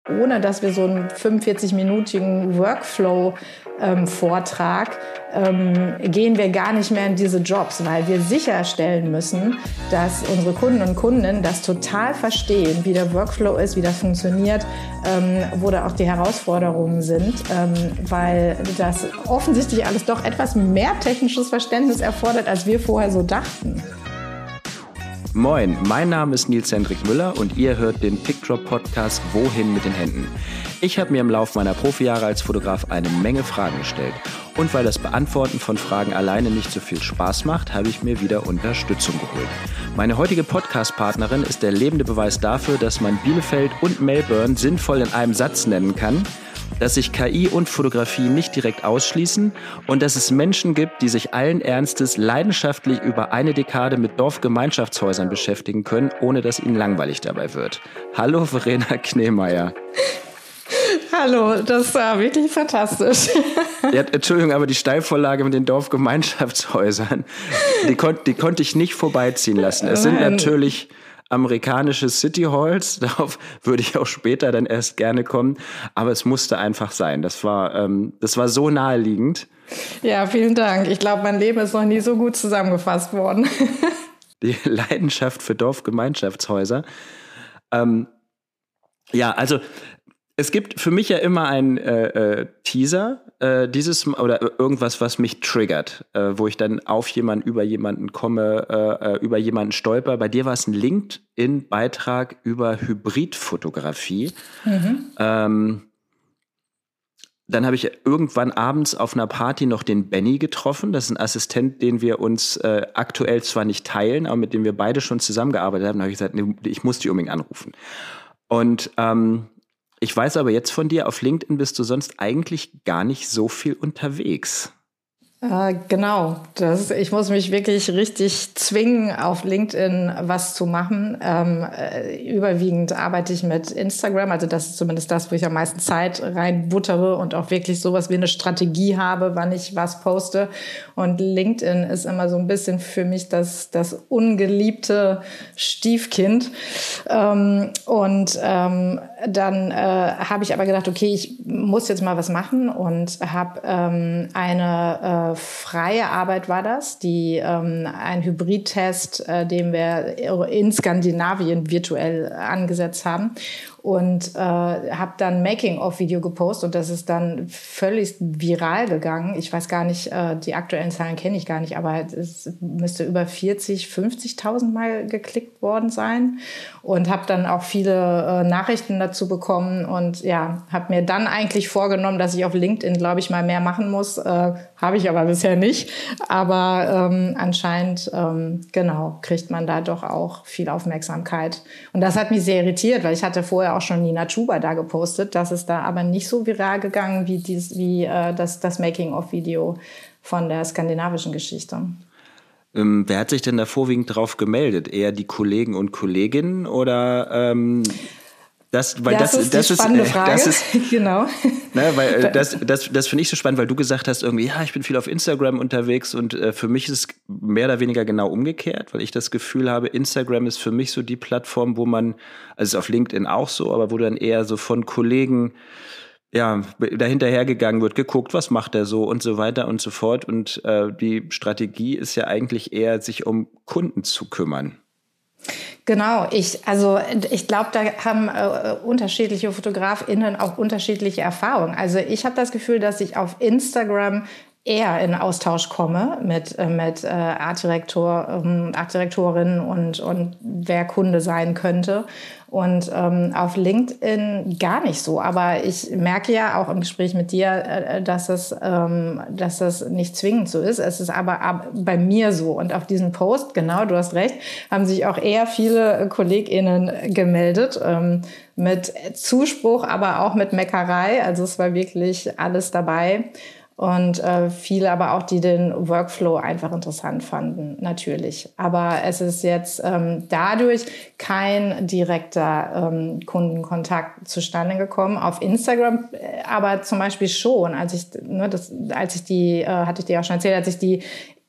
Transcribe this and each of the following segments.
Ohne dass wir so einen 45-minütigen Workflow-Vortrag gehen wir gar nicht mehr in diese Jobs, weil wir sicherstellen müssen, dass unsere Kunden und Kundinnen das total verstehen, wie der Workflow ist, wie das funktioniert, wo da auch die Herausforderungen sind, weil das offensichtlich alles doch etwas mehr technisches Verständnis erfordert, als wir vorher so dachten. Moin, mein Name ist Nils-Hendrik Müller und ihr hört den PickDrop-Podcast Wohin mit den Händen. Ich habe mir im Laufe meiner Profijahre als Fotograf eine Menge Fragen gestellt. Und weil das Beantworten von Fragen alleine nicht so viel Spaß macht, habe ich mir wieder Unterstützung geholt. Meine heutige Podcast-Partnerin ist der lebende Beweis dafür, dass man Bielefeld und Melbourne sinnvoll in einem Satz nennen kann, dass sich KI und Fotografie nicht direkt ausschließen und dass es Menschen gibt, die sich allen Ernstes leidenschaftlich über eine Dekade mit Dorfgemeinschaftshäusern beschäftigen können, ohne dass ihnen langweilig dabei wird. Hallo Verena Kneemeyer. Hallo, das war wirklich fantastisch. Ja, Entschuldigung, aber die Steilvorlage mit den Dorfgemeinschaftshäusern, die konnte ich nicht vorbeiziehen lassen. Es sind natürlich amerikanische City Halls, darauf würde ich auch später dann erst gerne kommen, aber es musste einfach sein. Das war so naheliegend. Ja, vielen Dank. Ich glaube, mein Leben ist noch nie so gut zusammengefasst worden. Die Leidenschaft für Dorfgemeinschaftshäuser. Ja, also es gibt für mich ja immer einen Teaser, oder irgendwas, was mich triggert, wo ich dann über jemanden komme, über jemanden stolper. Bei dir war es ein LinkedIn-Beitrag über Hybridfotografie. Mhm. Dann habe ich irgendwann abends auf einer Party noch den Benny getroffen. Das ist ein Assistent, den wir uns aktuell zwar nicht teilen, aber mit dem wir beide schon zusammengearbeitet haben. Da habe ich gesagt, nee, ich muss dich unbedingt anrufen. Und ich weiß aber jetzt von dir, auf LinkedIn bist du sonst eigentlich gar nicht so viel unterwegs. Genau, ich muss mich wirklich richtig zwingen, auf LinkedIn was zu machen. Überwiegend arbeite ich mit Instagram, also das ist zumindest das, wo ich am meisten Zeit reinbuttere und auch wirklich sowas wie eine Strategie habe, wann ich was poste. Und LinkedIn ist immer so ein bisschen für mich das ungeliebte Stiefkind. Dann habe ich aber gedacht, okay, ich muss jetzt mal was machen und habe eine freie Arbeit war das, ein Hybridtest, den wir in Skandinavien virtuell angesetzt haben. Und habe dann ein Making-of-Video gepostet und das ist dann völlig viral gegangen. Ich weiß gar nicht, die aktuellen Zahlen kenne ich gar nicht, aber es müsste über 50.000 Mal geklickt worden sein und habe dann auch viele Nachrichten dazu bekommen und ja, habe mir dann eigentlich vorgenommen, dass ich auf LinkedIn, glaube ich, mal mehr machen muss. Habe ich aber bisher nicht. Aber anscheinend, kriegt man da doch auch viel Aufmerksamkeit. Und das hat mich sehr irritiert, weil ich hatte vorher auch schon Nina Chuba da gepostet. Das ist da aber nicht so viral gegangen wie das Making-of-Video von der skandinavischen Geschichte. Wer hat sich denn da vorwiegend drauf gemeldet? Eher die Kollegen und Kolleginnen oder das ist eine spannende Frage. Genau. Ne, weil das finde ich so spannend, weil du gesagt hast irgendwie, ja, ich bin viel auf Instagram unterwegs und für mich ist es mehr oder weniger genau umgekehrt, weil ich das Gefühl habe, Instagram ist für mich so die Plattform, wo man, also ist auf LinkedIn auch so, aber wo dann eher so von Kollegen dahinterhergegangen wird, geguckt, was macht er so und so weiter und so fort. Und die Strategie ist ja eigentlich eher, sich um Kunden zu kümmern. Genau, ich glaube, da haben unterschiedliche FotografInnen auch unterschiedliche Erfahrungen. Also ich habe das Gefühl, dass ich auf Instagram eher in Austausch komme mit Artdirektorinnen und wer Kunde sein könnte. Und auf LinkedIn gar nicht so. Aber ich merke ja auch im Gespräch mit dir, dass das nicht zwingend so ist. Es ist aber bei mir so. Und auf diesen Post, genau, du hast recht, haben sich auch eher viele KollegInnen gemeldet. Mit Zuspruch, aber auch mit Meckerei. Also es war wirklich alles dabei. Und viele aber auch, die den Workflow einfach interessant fanden, natürlich. Aber es ist jetzt dadurch kein direkter Kundenkontakt zustande gekommen. Auf Instagram aber zum Beispiel schon. Hatte ich dir auch schon erzählt, als ich die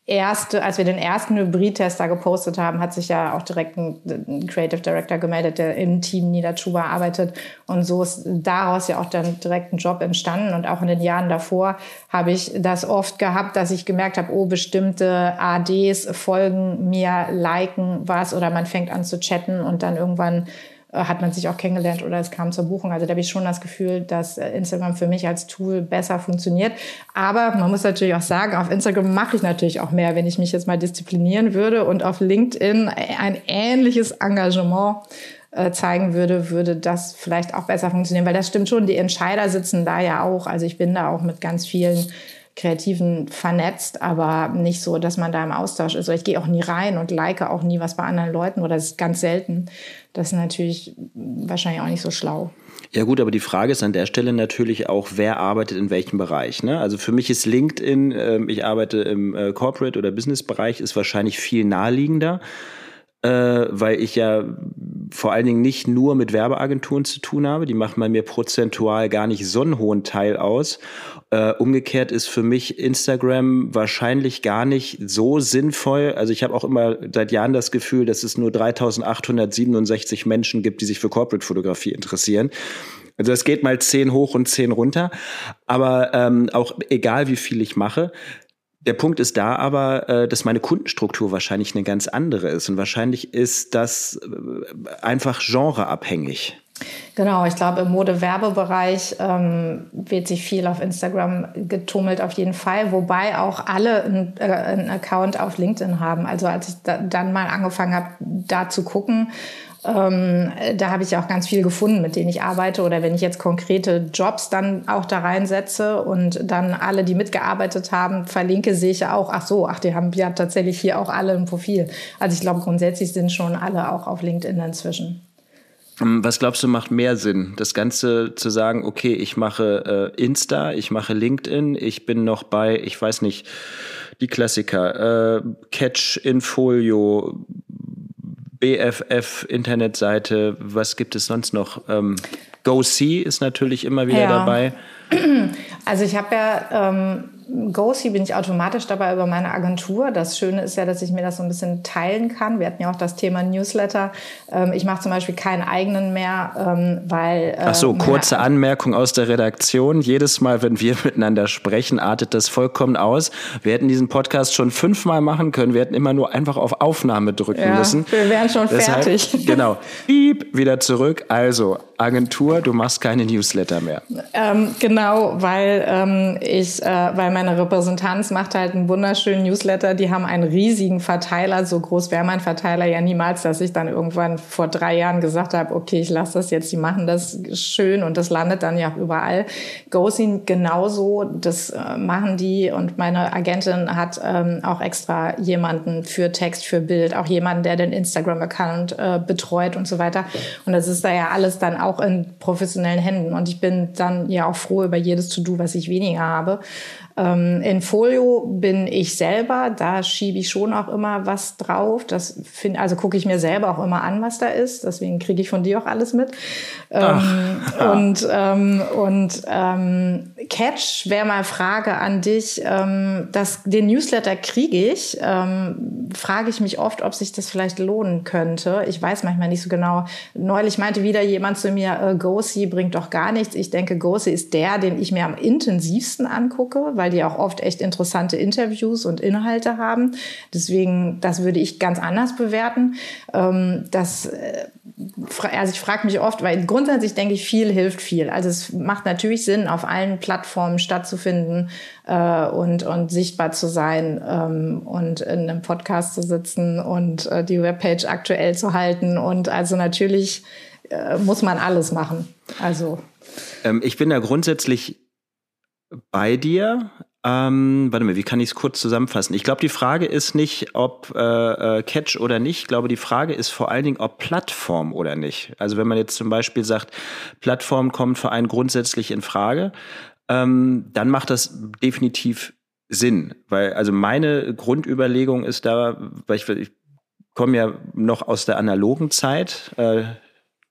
als wir den ersten Hybrid-Test da gepostet haben, hat sich ja auch direkt ein Creative Director gemeldet, der im Team Nina Chuba arbeitet. Und so ist daraus ja auch dann direkt ein Job entstanden. Und auch in den Jahren davor habe ich das oft gehabt, dass ich gemerkt habe, bestimmte ADs folgen mir, liken was oder man fängt an zu chatten und dann irgendwann hat man sich auch kennengelernt oder es kam zur Buchung. Also da habe ich schon das Gefühl, dass Instagram für mich als Tool besser funktioniert. Aber man muss natürlich auch sagen, auf Instagram mache ich natürlich auch mehr, wenn ich mich jetzt mal disziplinieren würde und auf LinkedIn ein ähnliches Engagement zeigen würde das vielleicht auch besser funktionieren. Weil das stimmt schon, die Entscheider sitzen da ja auch. Also ich bin da auch mit ganz vielen Kreativen vernetzt, aber nicht so, dass man da im Austausch ist. Ich gehe auch nie rein und like auch nie was bei anderen Leuten oder das ist ganz selten. Das ist natürlich wahrscheinlich auch nicht so schlau. Ja gut, aber die Frage ist an der Stelle natürlich auch, wer arbeitet in welchem Bereich, ne? Also für mich ist LinkedIn, ich arbeite im Corporate- oder Business-Bereich, ist wahrscheinlich viel naheliegender, weil ich ja vor allen Dingen nicht nur mit Werbeagenturen zu tun habe. Die machen bei mir prozentual gar nicht so einen hohen Teil aus. Umgekehrt ist für mich Instagram wahrscheinlich gar nicht so sinnvoll. Also ich habe auch immer seit Jahren das Gefühl, dass es nur 3.867 Menschen gibt, die sich für Corporate-Fotografie interessieren. Also es geht mal 10 hoch und 10 runter. Aber auch egal, wie viel ich mache, der Punkt ist da aber, dass meine Kundenstruktur wahrscheinlich eine ganz andere ist. Und wahrscheinlich ist das einfach genreabhängig. Genau, ich glaube, im Mode-Werbebereich wird sich viel auf Instagram getummelt auf jeden Fall, wobei auch alle einen Account auf LinkedIn haben. Also als ich dann mal angefangen habe, da zu gucken, da habe ich ja auch ganz viel gefunden, mit denen ich arbeite. Oder wenn ich jetzt konkrete Jobs dann auch da reinsetze und dann alle, die mitgearbeitet haben, verlinke, sehe ich ja auch, die haben ja tatsächlich hier auch alle ein Profil. Also ich glaube, grundsätzlich sind schon alle auch auf LinkedIn inzwischen. Was glaubst du, macht mehr Sinn? Das Ganze zu sagen, okay, ich mache Insta, ich mache LinkedIn, ich bin noch bei, ich weiß nicht, die Klassiker, Catch, Infolio, BFF, Internetseite, was gibt es sonst noch? GoSee ist natürlich immer wieder dabei. Also ich habe ja GoSee bin ich automatisch dabei über meine Agentur. Das Schöne ist ja, dass ich mir das so ein bisschen teilen kann. Wir hatten ja auch das Thema Newsletter. Ich mache zum Beispiel keinen eigenen mehr, weil... Ach so, kurze Anmerkung aus der Redaktion. Jedes Mal, wenn wir miteinander sprechen, artet das vollkommen aus. Wir hätten diesen Podcast schon 5-mal machen können. Wir hätten immer nur einfach auf Aufnahme drücken müssen. Wir wären schon fertig. Genau. Piep, wieder zurück. Also, Agentur, du machst keine Newsletter mehr. Genau, weil meine Repräsentanz macht halt einen wunderschönen Newsletter. Die haben einen riesigen Verteiler. So groß wäre mein Verteiler ja niemals, dass ich dann irgendwann vor 3 Jahren gesagt habe, okay, ich lasse das jetzt. Die machen das schön und das landet dann ja auch überall. GoSee genauso, das machen die. Und meine Agentin hat auch extra jemanden für Text, für Bild, auch jemanden, der den Instagram-Account betreut und so weiter. Und das ist da ja alles dann auch in professionellen Händen. Und ich bin dann ja auch froh über jedes To-Do, was ich weniger habe. In Folio bin ich selber, da schiebe ich schon auch immer was drauf. Also gucke ich mir selber auch immer an, was da ist. Deswegen kriege ich von dir auch alles mit. Catch wäre mal Frage an dich. Den Newsletter kriege ich. Frage ich mich oft, ob sich das vielleicht lohnen könnte. Ich weiß manchmal nicht so genau. Neulich meinte wieder jemand zu mir, GoSee bringt doch gar nichts. Ich denke, GoSee ist der, den ich mir am intensivsten angucke, weil die auch oft echt interessante Interviews und Inhalte haben. Deswegen, das würde ich ganz anders bewerten. Ich frage mich oft, weil grundsätzlich denke ich, viel hilft viel. Also es macht natürlich Sinn, auf allen Plattformen stattzufinden und sichtbar zu sein und in einem Podcast zu sitzen und die Webpage aktuell zu halten. Und also natürlich muss man alles machen. Also ich bin da grundsätzlich bei dir. Warte mal, wie kann ich es kurz zusammenfassen? Ich glaube, die Frage ist nicht, ob Catch oder nicht. Ich glaube, die Frage ist vor allen Dingen, ob Plattform oder nicht. Also wenn man jetzt zum Beispiel sagt, Plattform kommt für einen grundsätzlich in Frage, dann macht das definitiv Sinn. Weil also meine Grundüberlegung ist da, weil ich komme ja noch aus der analogen Zeit,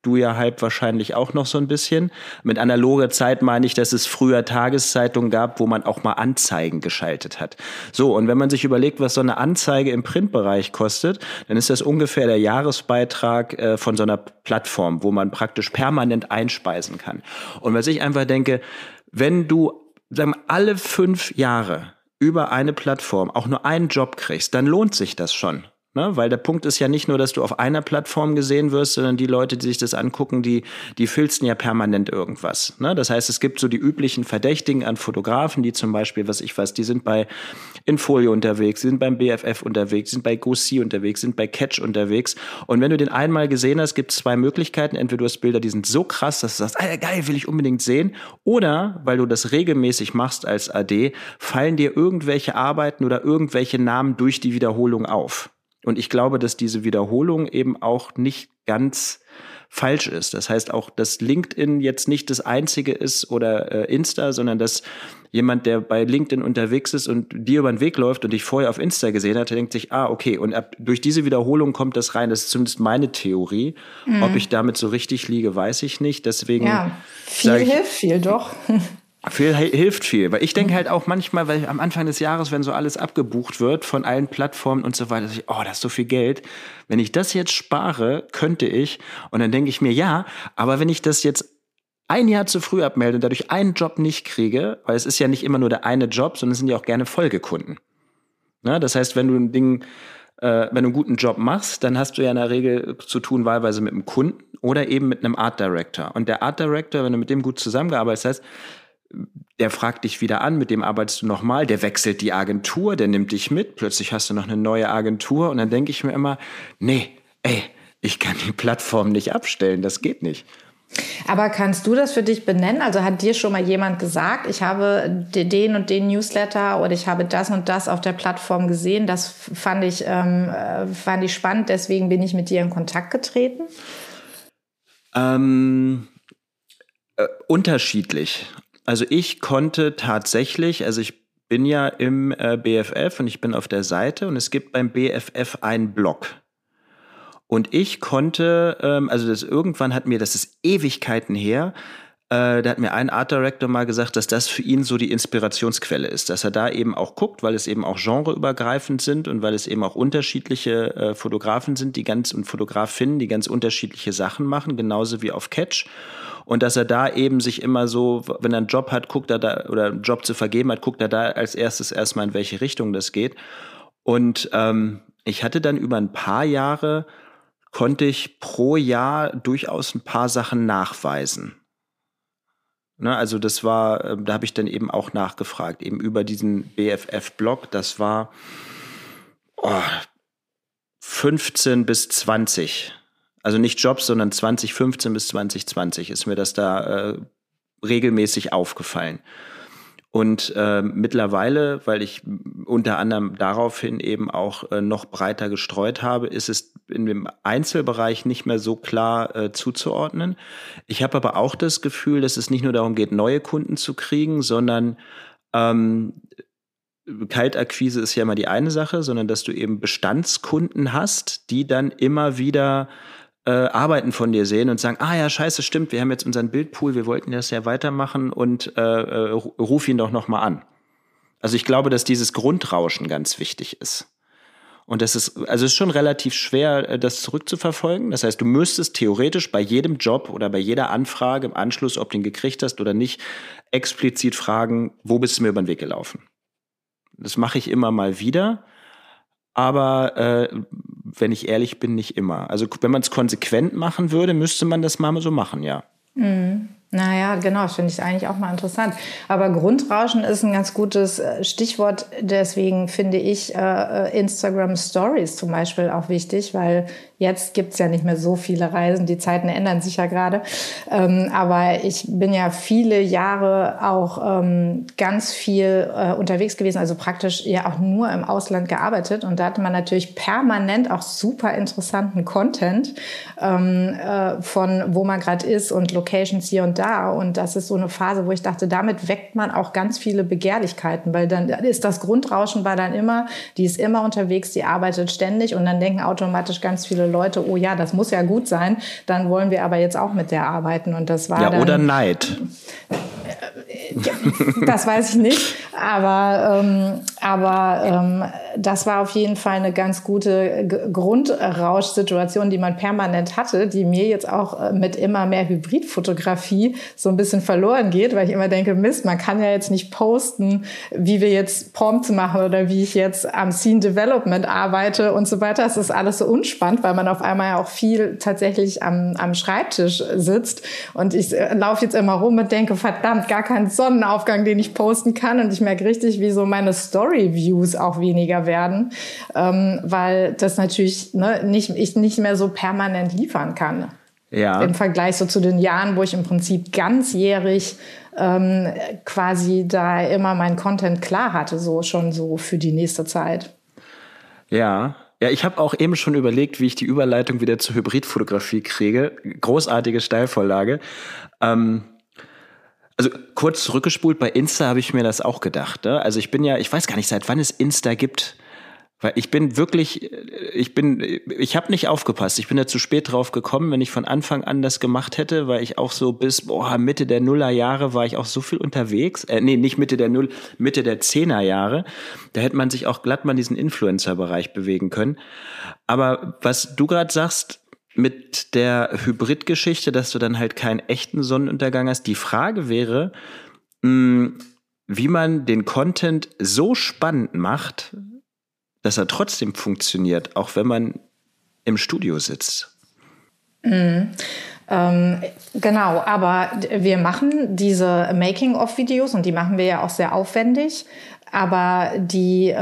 du ja halb wahrscheinlich auch noch so ein bisschen. Mit analoger Zeit meine ich, dass es früher Tageszeitungen gab, wo man auch mal Anzeigen geschaltet hat. So, und wenn man sich überlegt, was so eine Anzeige im Printbereich kostet, dann ist das ungefähr der Jahresbeitrag von so einer Plattform, wo man praktisch permanent einspeisen kann. Und was ich einfach denke, wenn du, sagen wir, alle 5 Jahre über eine Plattform auch nur einen Job kriegst, dann lohnt sich das schon. Ne? Weil der Punkt ist ja nicht nur, dass du auf einer Plattform gesehen wirst, sondern die Leute, die sich das angucken, die filzen ja permanent irgendwas. Ne? Das heißt, es gibt so die üblichen Verdächtigen an Fotografen, die zum Beispiel, die sind bei Infolio unterwegs, die sind beim BFF unterwegs, sind bei GoSee unterwegs, sind bei Catch unterwegs. Und wenn du den einmal gesehen hast, gibt es 2 Möglichkeiten. Entweder du hast Bilder, die sind so krass, dass du sagst, geil, will ich unbedingt sehen. Oder, weil du das regelmäßig machst als AD, fallen dir irgendwelche Arbeiten oder irgendwelche Namen durch die Wiederholung auf. Und ich glaube, dass diese Wiederholung eben auch nicht ganz falsch ist. Das heißt auch, dass LinkedIn jetzt nicht das Einzige ist oder Insta, sondern dass jemand, der bei LinkedIn unterwegs ist und dir über den Weg läuft und dich vorher auf Insta gesehen hat, der denkt sich, okay, und durch diese Wiederholung kommt das rein. Das ist zumindest meine Theorie. Ob ich damit so richtig liege, weiß ich nicht. Deswegen viel hilft viel, doch. Viel hilft viel, weil ich denke halt auch manchmal, weil am Anfang des Jahres, wenn so alles abgebucht wird von allen Plattformen und so weiter, das ist so viel Geld. Wenn ich das jetzt spare, könnte ich. Und dann denke ich mir, ja, aber wenn ich das jetzt ein Jahr zu früh abmelde und dadurch einen Job nicht kriege, weil es ist ja nicht immer nur der eine Job, sondern es sind ja auch gerne Folgekunden. Na, das heißt, wenn du wenn du einen guten Job machst, dann hast du ja in der Regel zu tun wahlweise mit einem Kunden oder eben mit einem Art Director. Und der Art Director, wenn du mit dem gut zusammengearbeitet hast, der fragt dich wieder an, mit dem arbeitest du nochmal, der wechselt die Agentur, der nimmt dich mit, plötzlich hast du noch eine neue Agentur und dann denke ich mir immer, ich kann die Plattform nicht abstellen, das geht nicht. Aber kannst du das für dich benennen? Also hat dir schon mal jemand gesagt, ich habe den und den Newsletter oder ich habe das und das auf der Plattform gesehen, das fand ich spannend, deswegen bin ich mit dir in Kontakt getreten? Unterschiedlich. Also ich konnte tatsächlich, ich bin ja im BFF und ich bin auf der Seite und es gibt beim BFF einen Blog. Und ich konnte, irgendwann das ist Ewigkeiten her, da hat mir ein Art Director mal gesagt, dass das für ihn so die Inspirationsquelle ist, dass er da eben auch guckt, weil es eben auch genreübergreifend sind und weil es eben auch unterschiedliche Fotografen sind, und Fotografinnen, die ganz unterschiedliche Sachen machen, genauso wie auf Catch. Und dass er da eben sich immer so, wenn er einen Job hat, guckt er da, oder einen Job zu vergeben hat, guckt er da als erstes erstmal, in welche Richtung das geht. Und ich hatte dann über ein paar Jahre, konnte ich pro Jahr durchaus ein paar Sachen nachweisen. Ne, also das war, da habe ich dann eben auch nachgefragt, eben über diesen BFF-Blog, das war 15 bis 20. Also nicht Jobs, sondern 2015 bis 2020 ist mir das da regelmäßig aufgefallen. Und mittlerweile, weil ich unter anderem daraufhin eben auch noch breiter gestreut habe, ist es in dem Einzelbereich nicht mehr so klar zuzuordnen. Ich habe aber auch das Gefühl, dass es nicht nur darum geht, neue Kunden zu kriegen, sondern Kaltakquise ist ja immer die eine Sache, sondern dass du eben Bestandskunden hast, die dann immer wieder Arbeiten von dir sehen und sagen, ja, scheiße, stimmt, wir haben jetzt unseren Bildpool, wir wollten das ja weitermachen und ruf ihn doch noch mal an. Also ich glaube, dass dieses Grundrauschen ganz wichtig ist. Und es ist schon relativ schwer, das zurückzuverfolgen. Das heißt, du müsstest theoretisch bei jedem Job oder bei jeder Anfrage im Anschluss, ob du ihn gekriegt hast oder nicht, explizit fragen, wo bist du mir über den Weg gelaufen? Das mache ich immer mal wieder. Aber wenn ich ehrlich bin, nicht immer. Also wenn man es konsequent machen würde, müsste man das mal so machen, ja. Naja, genau, das finde ich eigentlich auch mal interessant. Aber Grundrauschen ist ein ganz gutes Stichwort. Deswegen finde ich Instagram Stories zum Beispiel auch wichtig, weil jetzt gibt's ja nicht mehr so viele Reisen. Die Zeiten ändern sich ja gerade. Aber ich bin ja viele Jahre auch ganz viel unterwegs gewesen, also praktisch ja auch nur im Ausland gearbeitet. Und da hatte man natürlich permanent auch super interessanten Content von wo man gerade ist und Locations hier und da. Und das ist so eine Phase, wo ich dachte, damit weckt man auch ganz viele Begehrlichkeiten, weil dann ist das Grundrauschen war dann immer, die ist immer unterwegs, die arbeitet ständig und dann denken automatisch ganz viele Leute, oh ja, das muss ja gut sein, dann wollen wir aber jetzt auch mit der arbeiten. Und das war ja, dann, oder Neid. Das weiß ich nicht, aber das war auf jeden Fall eine ganz gute Grundrauschsituation, die man permanent hatte, die mir jetzt auch mit immer mehr Hybridfotografie so ein bisschen verloren geht, weil ich immer denke, Mist, man kann ja jetzt nicht posten, wie wir jetzt Prompts machen oder wie ich jetzt am Scene Development arbeite und so weiter. Es ist alles so unspannend, weil man auf einmal ja auch viel tatsächlich am Schreibtisch sitzt und ich laufe jetzt immer rum und denke, verdammt, gar kein Sonnenaufgang, den ich posten kann, und ich merke richtig, wie so meine Story-Views auch weniger werden, weil das natürlich ich nicht mehr so permanent liefern kann. Ja. Im Vergleich so zu den Jahren, wo ich im Prinzip ganzjährig quasi da immer meinen Content klar hatte, so schon so für die nächste Zeit. Ja. Ja, ich habe auch eben schon überlegt, wie ich die Überleitung wieder zur Hybridfotografie kriege. Großartige Steilvorlage. Also kurz zurückgespult, bei Insta habe ich mir das auch gedacht. Ne? Also ich weiß gar nicht, seit wann es Insta gibt. Weil ich habe nicht aufgepasst. Ich bin da zu spät drauf gekommen. Wenn ich von Anfang an das gemacht hätte, weil ich auch so bis Mitte der Nullerjahre war ich auch so viel unterwegs. Nicht Mitte der 10er-Jahre. Da hätte man sich auch glatt mal in diesen Influencer-Bereich bewegen können. Aber was du gerade sagst, mit der Hybrid-Geschichte, dass du dann halt keinen echten Sonnenuntergang hast. Die Frage wäre, wie man den Content so spannend macht, dass er trotzdem funktioniert, auch wenn man im Studio sitzt. Genau, aber wir machen diese Making-of-Videos und die machen wir ja auch sehr aufwendig, aber die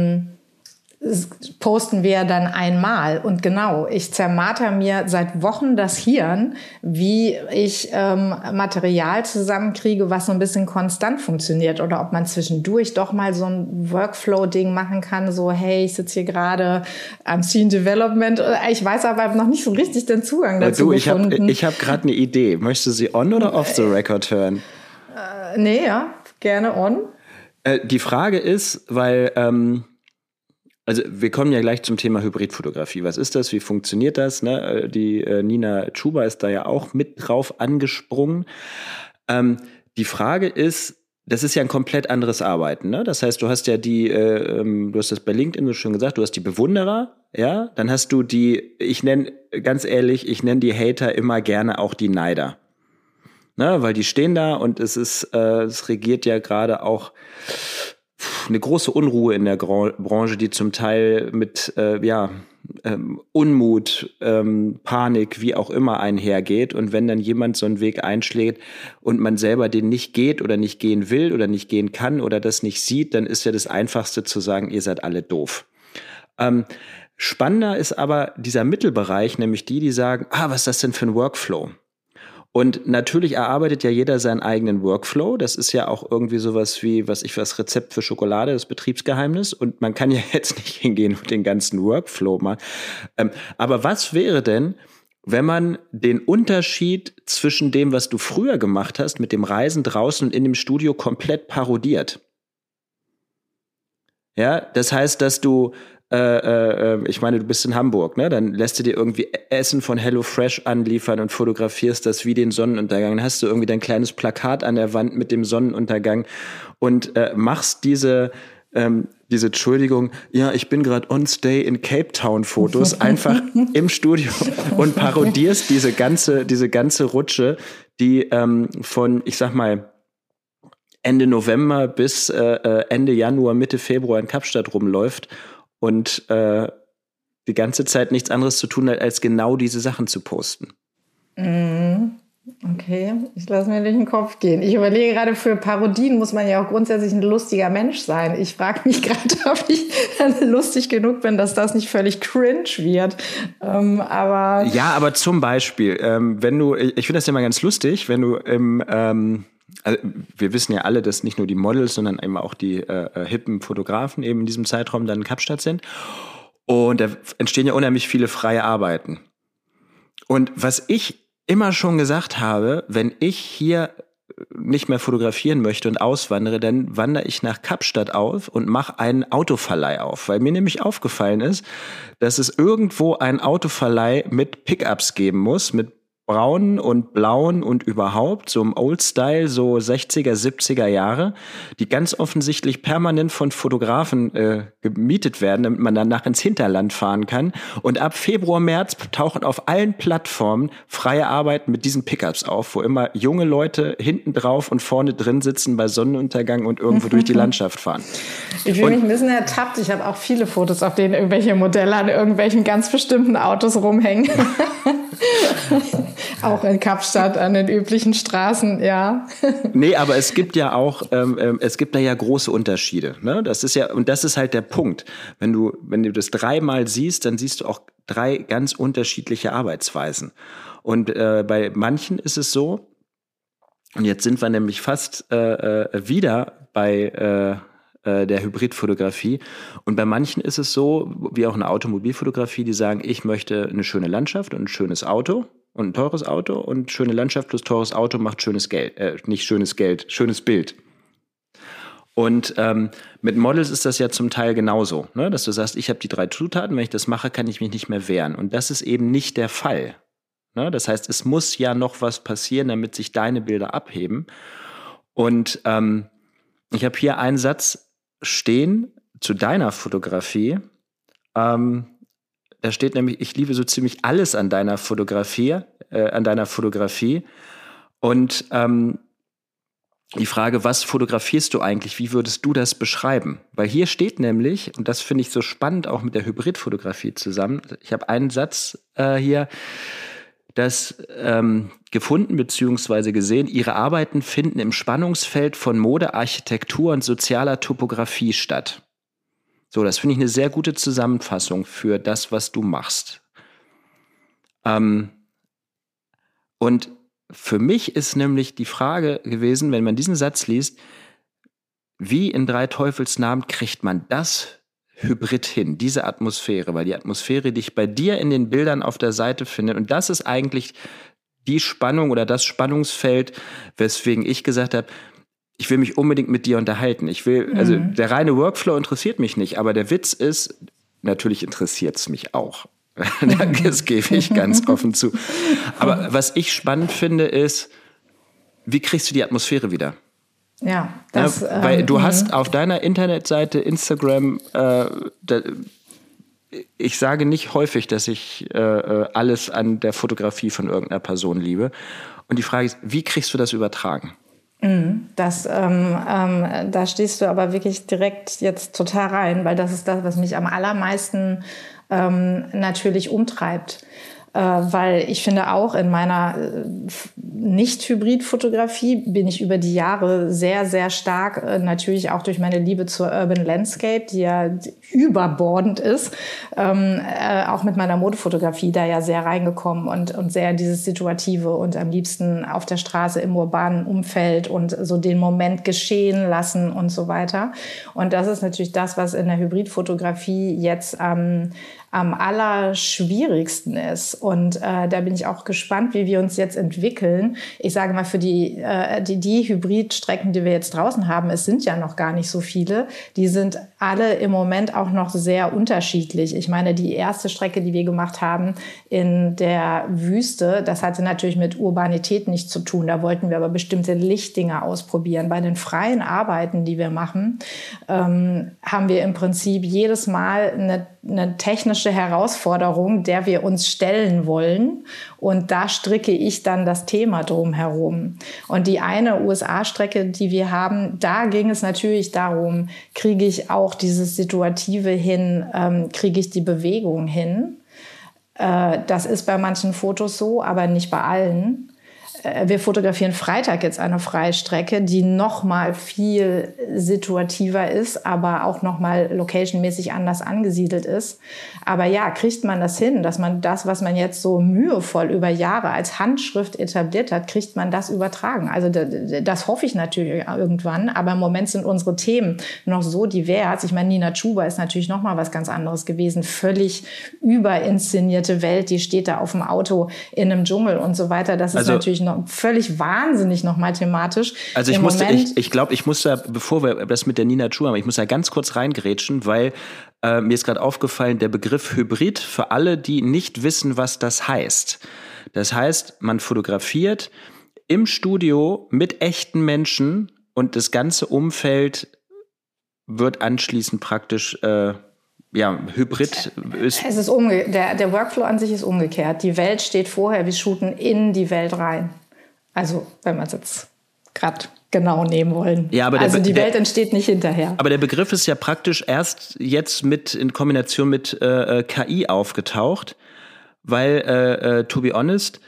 posten wir dann einmal. Und genau, ich zermarter mir seit Wochen das Hirn, wie ich Material zusammenkriege, was so ein bisschen konstant funktioniert. Oder ob man zwischendurch doch mal so ein Workflow-Ding machen kann, so hey, ich sitze hier gerade am Scene Development. Ich weiß aber noch nicht so richtig den Zugang dazu gefunden. Ich hab gerade eine Idee. Möchtest du sie on oder off the record hören? Nee, ja, gerne on. Die Frage ist, weil also wir kommen ja gleich zum Thema Hybridfotografie. Was ist das? Wie funktioniert das? Ne? Die Nina Tschuba ist da ja auch mit drauf angesprungen. Die Frage ist, das ist ja ein komplett anderes Arbeiten. Ne? Das heißt, du hast ja du hast das bei LinkedIn so schön gesagt, du hast die Bewunderer, ja, dann hast du ich nenne die Hater immer gerne auch die Neider. Ne? Weil die stehen da und es regiert ja gerade auch eine große Unruhe in der Branche, die zum Teil mit Unmut, Panik, wie auch immer einhergeht. Und wenn dann jemand so einen Weg einschlägt und man selber den nicht geht oder nicht gehen will oder nicht gehen kann oder das nicht sieht, dann ist ja das Einfachste zu sagen, ihr seid alle doof. Spannender ist aber dieser Mittelbereich, nämlich die sagen, was ist das denn für ein Workflow? Und natürlich erarbeitet ja jeder seinen eigenen Workflow. Das ist ja auch irgendwie sowas wie, das Rezept für Schokolade, das Betriebsgeheimnis. Und man kann ja jetzt nicht hingehen und den ganzen Workflow machen. Aber was wäre denn, wenn man den Unterschied zwischen dem, was du früher gemacht hast, mit dem Reisen draußen und in dem Studio komplett parodiert? Ja, das heißt, dass du ich meine, du bist in Hamburg, ne? Dann lässt du dir irgendwie Essen von HelloFresh anliefern und fotografierst das wie den Sonnenuntergang. Dann hast du irgendwie dein kleines Plakat an der Wand mit dem Sonnenuntergang und machst diese Entschuldigung, ja, ich bin gerade on stay in Cape Town Fotos einfach im Studio und parodierst diese ganze Rutsche, die von, ich sag mal, Ende November bis Ende Januar, Mitte Februar in Kapstadt rumläuft. Und die ganze Zeit nichts anderes zu tun hat, als genau diese Sachen zu posten. Okay, ich lasse mir durch den Kopf gehen. Ich überlege gerade, für Parodien muss man ja auch grundsätzlich ein lustiger Mensch sein. Ich frage mich gerade, ob ich lustig genug bin, dass das nicht völlig cringe wird. Aber zum Beispiel, ich finde das ja mal ganz lustig, wenn du also wir wissen ja alle, dass nicht nur die Models, sondern eben auch die hippen Fotografen eben in diesem Zeitraum dann in Kapstadt sind. Und da entstehen ja unheimlich viele freie Arbeiten. Und was ich immer schon gesagt habe, wenn ich hier nicht mehr fotografieren möchte und auswandere, dann wandere ich nach Kapstadt auf und mache einen Autoverleih auf. Weil mir nämlich aufgefallen ist, dass es irgendwo einen Autoverleih mit Pickups geben muss, mit braunen und blauen und überhaupt, so im Old-Style, so 60er, 70er Jahre, die ganz offensichtlich permanent von Fotografen gemietet werden, damit man danach ins Hinterland fahren kann. Und ab Februar, März tauchen auf allen Plattformen freie Arbeiten mit diesen Pickups auf, wo immer junge Leute hinten drauf und vorne drin sitzen bei Sonnenuntergang und irgendwo durch die Landschaft fahren. Ich fühle mich ein bisschen ertappt. Ich habe auch viele Fotos, auf denen irgendwelche Modelle an irgendwelchen ganz bestimmten Autos rumhängen. Auch in Kapstadt an den üblichen Straßen, ja. Nee, aber es gibt ja auch, es gibt da ja große Unterschiede. Ne? Das ist ja, und das ist halt der Punkt. Wenn du das 3-mal siehst, dann siehst du auch 3 ganz unterschiedliche Arbeitsweisen. Und bei manchen ist es so, und jetzt sind wir nämlich fast wieder bei der Hybridfotografie. Und bei manchen ist es so, wie auch in der Automobilfotografie, die sagen, ich möchte eine schöne Landschaft und ein schönes Auto und ein teures Auto, und schöne Landschaft plus teures Auto macht schönes Geld, nicht schönes Geld, schönes Bild. Und mit Models ist das ja zum Teil genauso, ne? Dass du sagst, ich habe die 3 Zutaten, wenn ich das mache, kann ich mich nicht mehr wehren. Und das ist eben nicht der Fall. Ne? Das heißt, es muss ja noch was passieren, damit sich deine Bilder abheben. Und ich habe hier einen Satz stehen zu deiner Fotografie. Da steht nämlich, ich liebe so ziemlich alles an deiner Fotografie. Und die Frage, was fotografierst du eigentlich? Wie würdest du das beschreiben? Weil hier steht nämlich, und das finde ich so spannend, auch mit der Hybridfotografie zusammen, ich habe einen Satz hier, das gefunden bzw. gesehen, ihre Arbeiten finden im Spannungsfeld von Mode, Architektur und sozialer Topographie statt. So, das finde ich eine sehr gute Zusammenfassung für das, was du machst. Und für mich ist nämlich die Frage gewesen, wenn man diesen Satz liest, wie in 3 Teufelsnamen kriegt man das Hybrid hin, diese Atmosphäre, weil die Atmosphäre dich bei dir in den Bildern auf der Seite findet. Und das ist eigentlich die Spannung oder das Spannungsfeld, weswegen ich gesagt habe, ich will mich unbedingt mit dir unterhalten. Also der reine Workflow interessiert mich nicht, aber der Witz ist, natürlich interessiert es mich auch. Das gebe ich ganz offen zu. Aber was ich spannend finde, ist, wie kriegst du die Atmosphäre wieder? Ja, weil du hast auf deiner Internetseite, Instagram, ich sage nicht häufig, dass ich alles an der Fotografie von irgendeiner Person liebe. Und die Frage ist, wie kriegst du das übertragen? Da stehst du aber wirklich direkt jetzt total rein, weil das ist das, was mich am allermeisten natürlich umtreibt. Weil ich finde, auch in meiner Nicht-Hybrid-Fotografie bin ich über die Jahre sehr, sehr stark, natürlich auch durch meine Liebe zur Urban Landscape, die ja überbordend ist, auch mit meiner Modefotografie da ja sehr reingekommen und sehr dieses Situative und am liebsten auf der Straße im urbanen Umfeld und so den Moment geschehen lassen und so weiter. Und das ist natürlich das, was in der Hybridfotografie jetzt am allerschwierigsten ist. Und da bin ich auch gespannt, wie wir uns jetzt entwickeln. Ich sage mal, für die Hybridstrecken, die wir jetzt draußen haben, es sind ja noch gar nicht so viele, die sind alle im Moment auch noch sehr unterschiedlich. Ich meine, die erste Strecke, die wir gemacht haben in der Wüste, das hatte natürlich mit Urbanität nichts zu tun. Da wollten wir aber bestimmte Lichtdinge ausprobieren. Bei den freien Arbeiten, die wir machen, haben wir im Prinzip jedes Mal eine technische Herausforderung, der wir uns stellen wollen. Und da stricke ich dann das Thema drum herum. Und die eine USA-Strecke, die wir haben, da ging es natürlich darum, kriege ich auch dieses Situative hin, kriege ich die Bewegung hin. Das ist bei manchen Fotos so, aber nicht bei allen. wir fotografieren Freitag jetzt eine Freistrecke, die noch mal viel situativer ist, aber auch noch mal locationmäßig anders angesiedelt ist. Aber ja, kriegt man das hin, dass man das, was man jetzt so mühevoll über Jahre als Handschrift etabliert hat, kriegt man das übertragen. Also das hoffe ich natürlich irgendwann, aber im Moment sind unsere Themen noch so divers. Ich meine, Nina Chuba ist natürlich noch mal was ganz anderes gewesen, völlig überinszenierte Welt, die steht da auf dem Auto in einem Dschungel und so weiter. Das ist natürlich noch völlig wahnsinnig nochmal thematisch. Also ich glaube, ich muss da, bevor wir das mit der Nina Chuba haben, ich muss da ganz kurz reingrätschen, weil mir ist gerade aufgefallen, der Begriff Hybrid, für alle, die nicht wissen, was das heißt. Das heißt, man fotografiert im Studio mit echten Menschen und das ganze Umfeld wird anschließend praktisch Hybrid ist. Es ist der Workflow an sich ist umgekehrt. Die Welt steht vorher, wir shooten in die Welt rein. Also, wenn wir es jetzt gerade genau nehmen wollen. Ja, aber die Welt entsteht nicht hinterher. Aber der Begriff ist ja praktisch erst jetzt in Kombination mit KI aufgetaucht, weil, to be honest,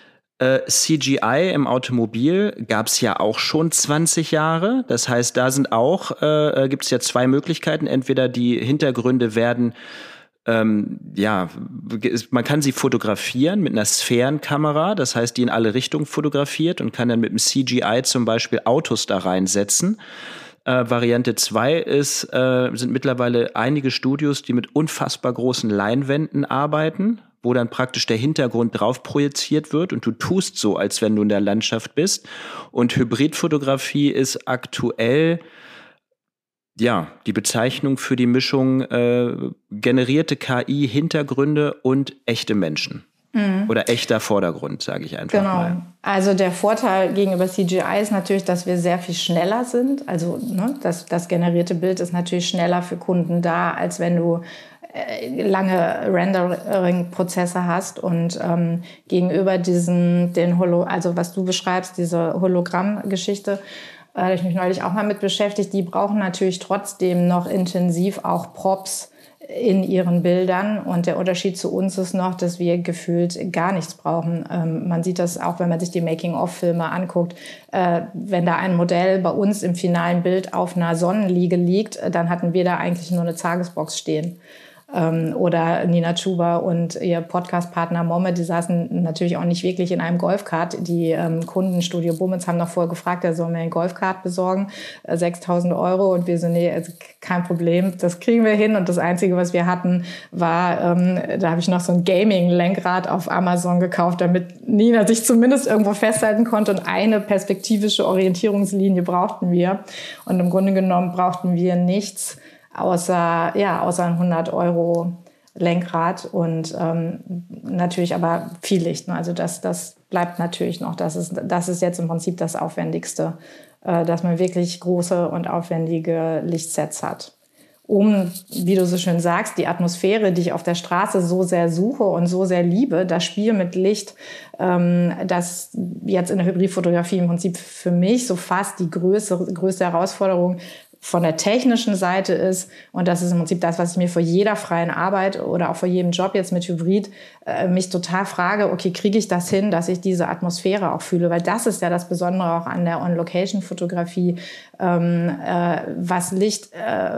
CGI im Automobil gab es ja auch schon 20 Jahre. Das heißt, da sind gibt es ja zwei Möglichkeiten. Entweder die Hintergründe werden, man kann sie fotografieren mit einer Sphärenkamera. Das heißt, die in alle Richtungen fotografiert und kann dann mit dem CGI zum Beispiel Autos da reinsetzen. Variante 2 sind mittlerweile einige Studios, die mit unfassbar großen Leinwänden arbeiten, wo dann praktisch der Hintergrund drauf projiziert wird und du tust so, als wenn du in der Landschaft bist. Und Hybridfotografie ist aktuell die Bezeichnung für die Mischung generierte KI-Hintergründe und echte Menschen. Oder echter Vordergrund, sage ich einfach mal. Genau. Also der Vorteil gegenüber CGI ist natürlich, dass wir sehr viel schneller sind. Also das generierte Bild ist natürlich schneller für Kunden da, als wenn du lange Rendering-Prozesse hast. Und gegenüber also was du beschreibst, diese Hologramm-Geschichte, da habe ich mich neulich auch mal mit beschäftigt, die brauchen natürlich trotzdem noch intensiv auch Props in ihren Bildern. Und der Unterschied zu uns ist noch, dass wir gefühlt gar nichts brauchen. Man sieht das auch, wenn man sich die Making-of-Filme anguckt. Wenn da ein Modell bei uns im finalen Bild auf einer Sonnenliege liegt, dann hatten wir da eigentlich nur eine Tagesbox stehen. Oder Nina Chuba und ihr Podcast-Partner Momme, die saßen natürlich auch nicht wirklich in einem Golfkart. Die Kunden Studio Bummens haben noch vorher gefragt, er soll mir einen Golfkart besorgen, 6.000 €. Und wir so, nee, also kein Problem, das kriegen wir hin. Und das Einzige, was wir hatten, war, da habe ich noch so ein Gaming-Lenkrad auf Amazon gekauft, damit Nina sich zumindest irgendwo festhalten konnte. Und eine perspektivische Orientierungslinie brauchten wir. Und im Grunde genommen brauchten wir nichts, außer ein 100 € Lenkrad und natürlich aber viel Licht. Also das bleibt natürlich noch. Das ist jetzt im Prinzip das Aufwendigste, dass man wirklich große und aufwendige Lichtsets hat. Um, wie du so schön sagst, die Atmosphäre, die ich auf der Straße so sehr suche und so sehr liebe, das Spiel mit Licht, das jetzt in der Hybridfotografie im Prinzip für mich so fast die größte Herausforderung von der technischen Seite ist. Und das ist im Prinzip das, was ich mir vor jeder freien Arbeit oder auch vor jedem Job jetzt mit Hybrid mich total frage, okay, kriege ich das hin, dass ich diese Atmosphäre auch fühle? Weil das ist ja das Besondere auch an der On-Location-Fotografie. Was Licht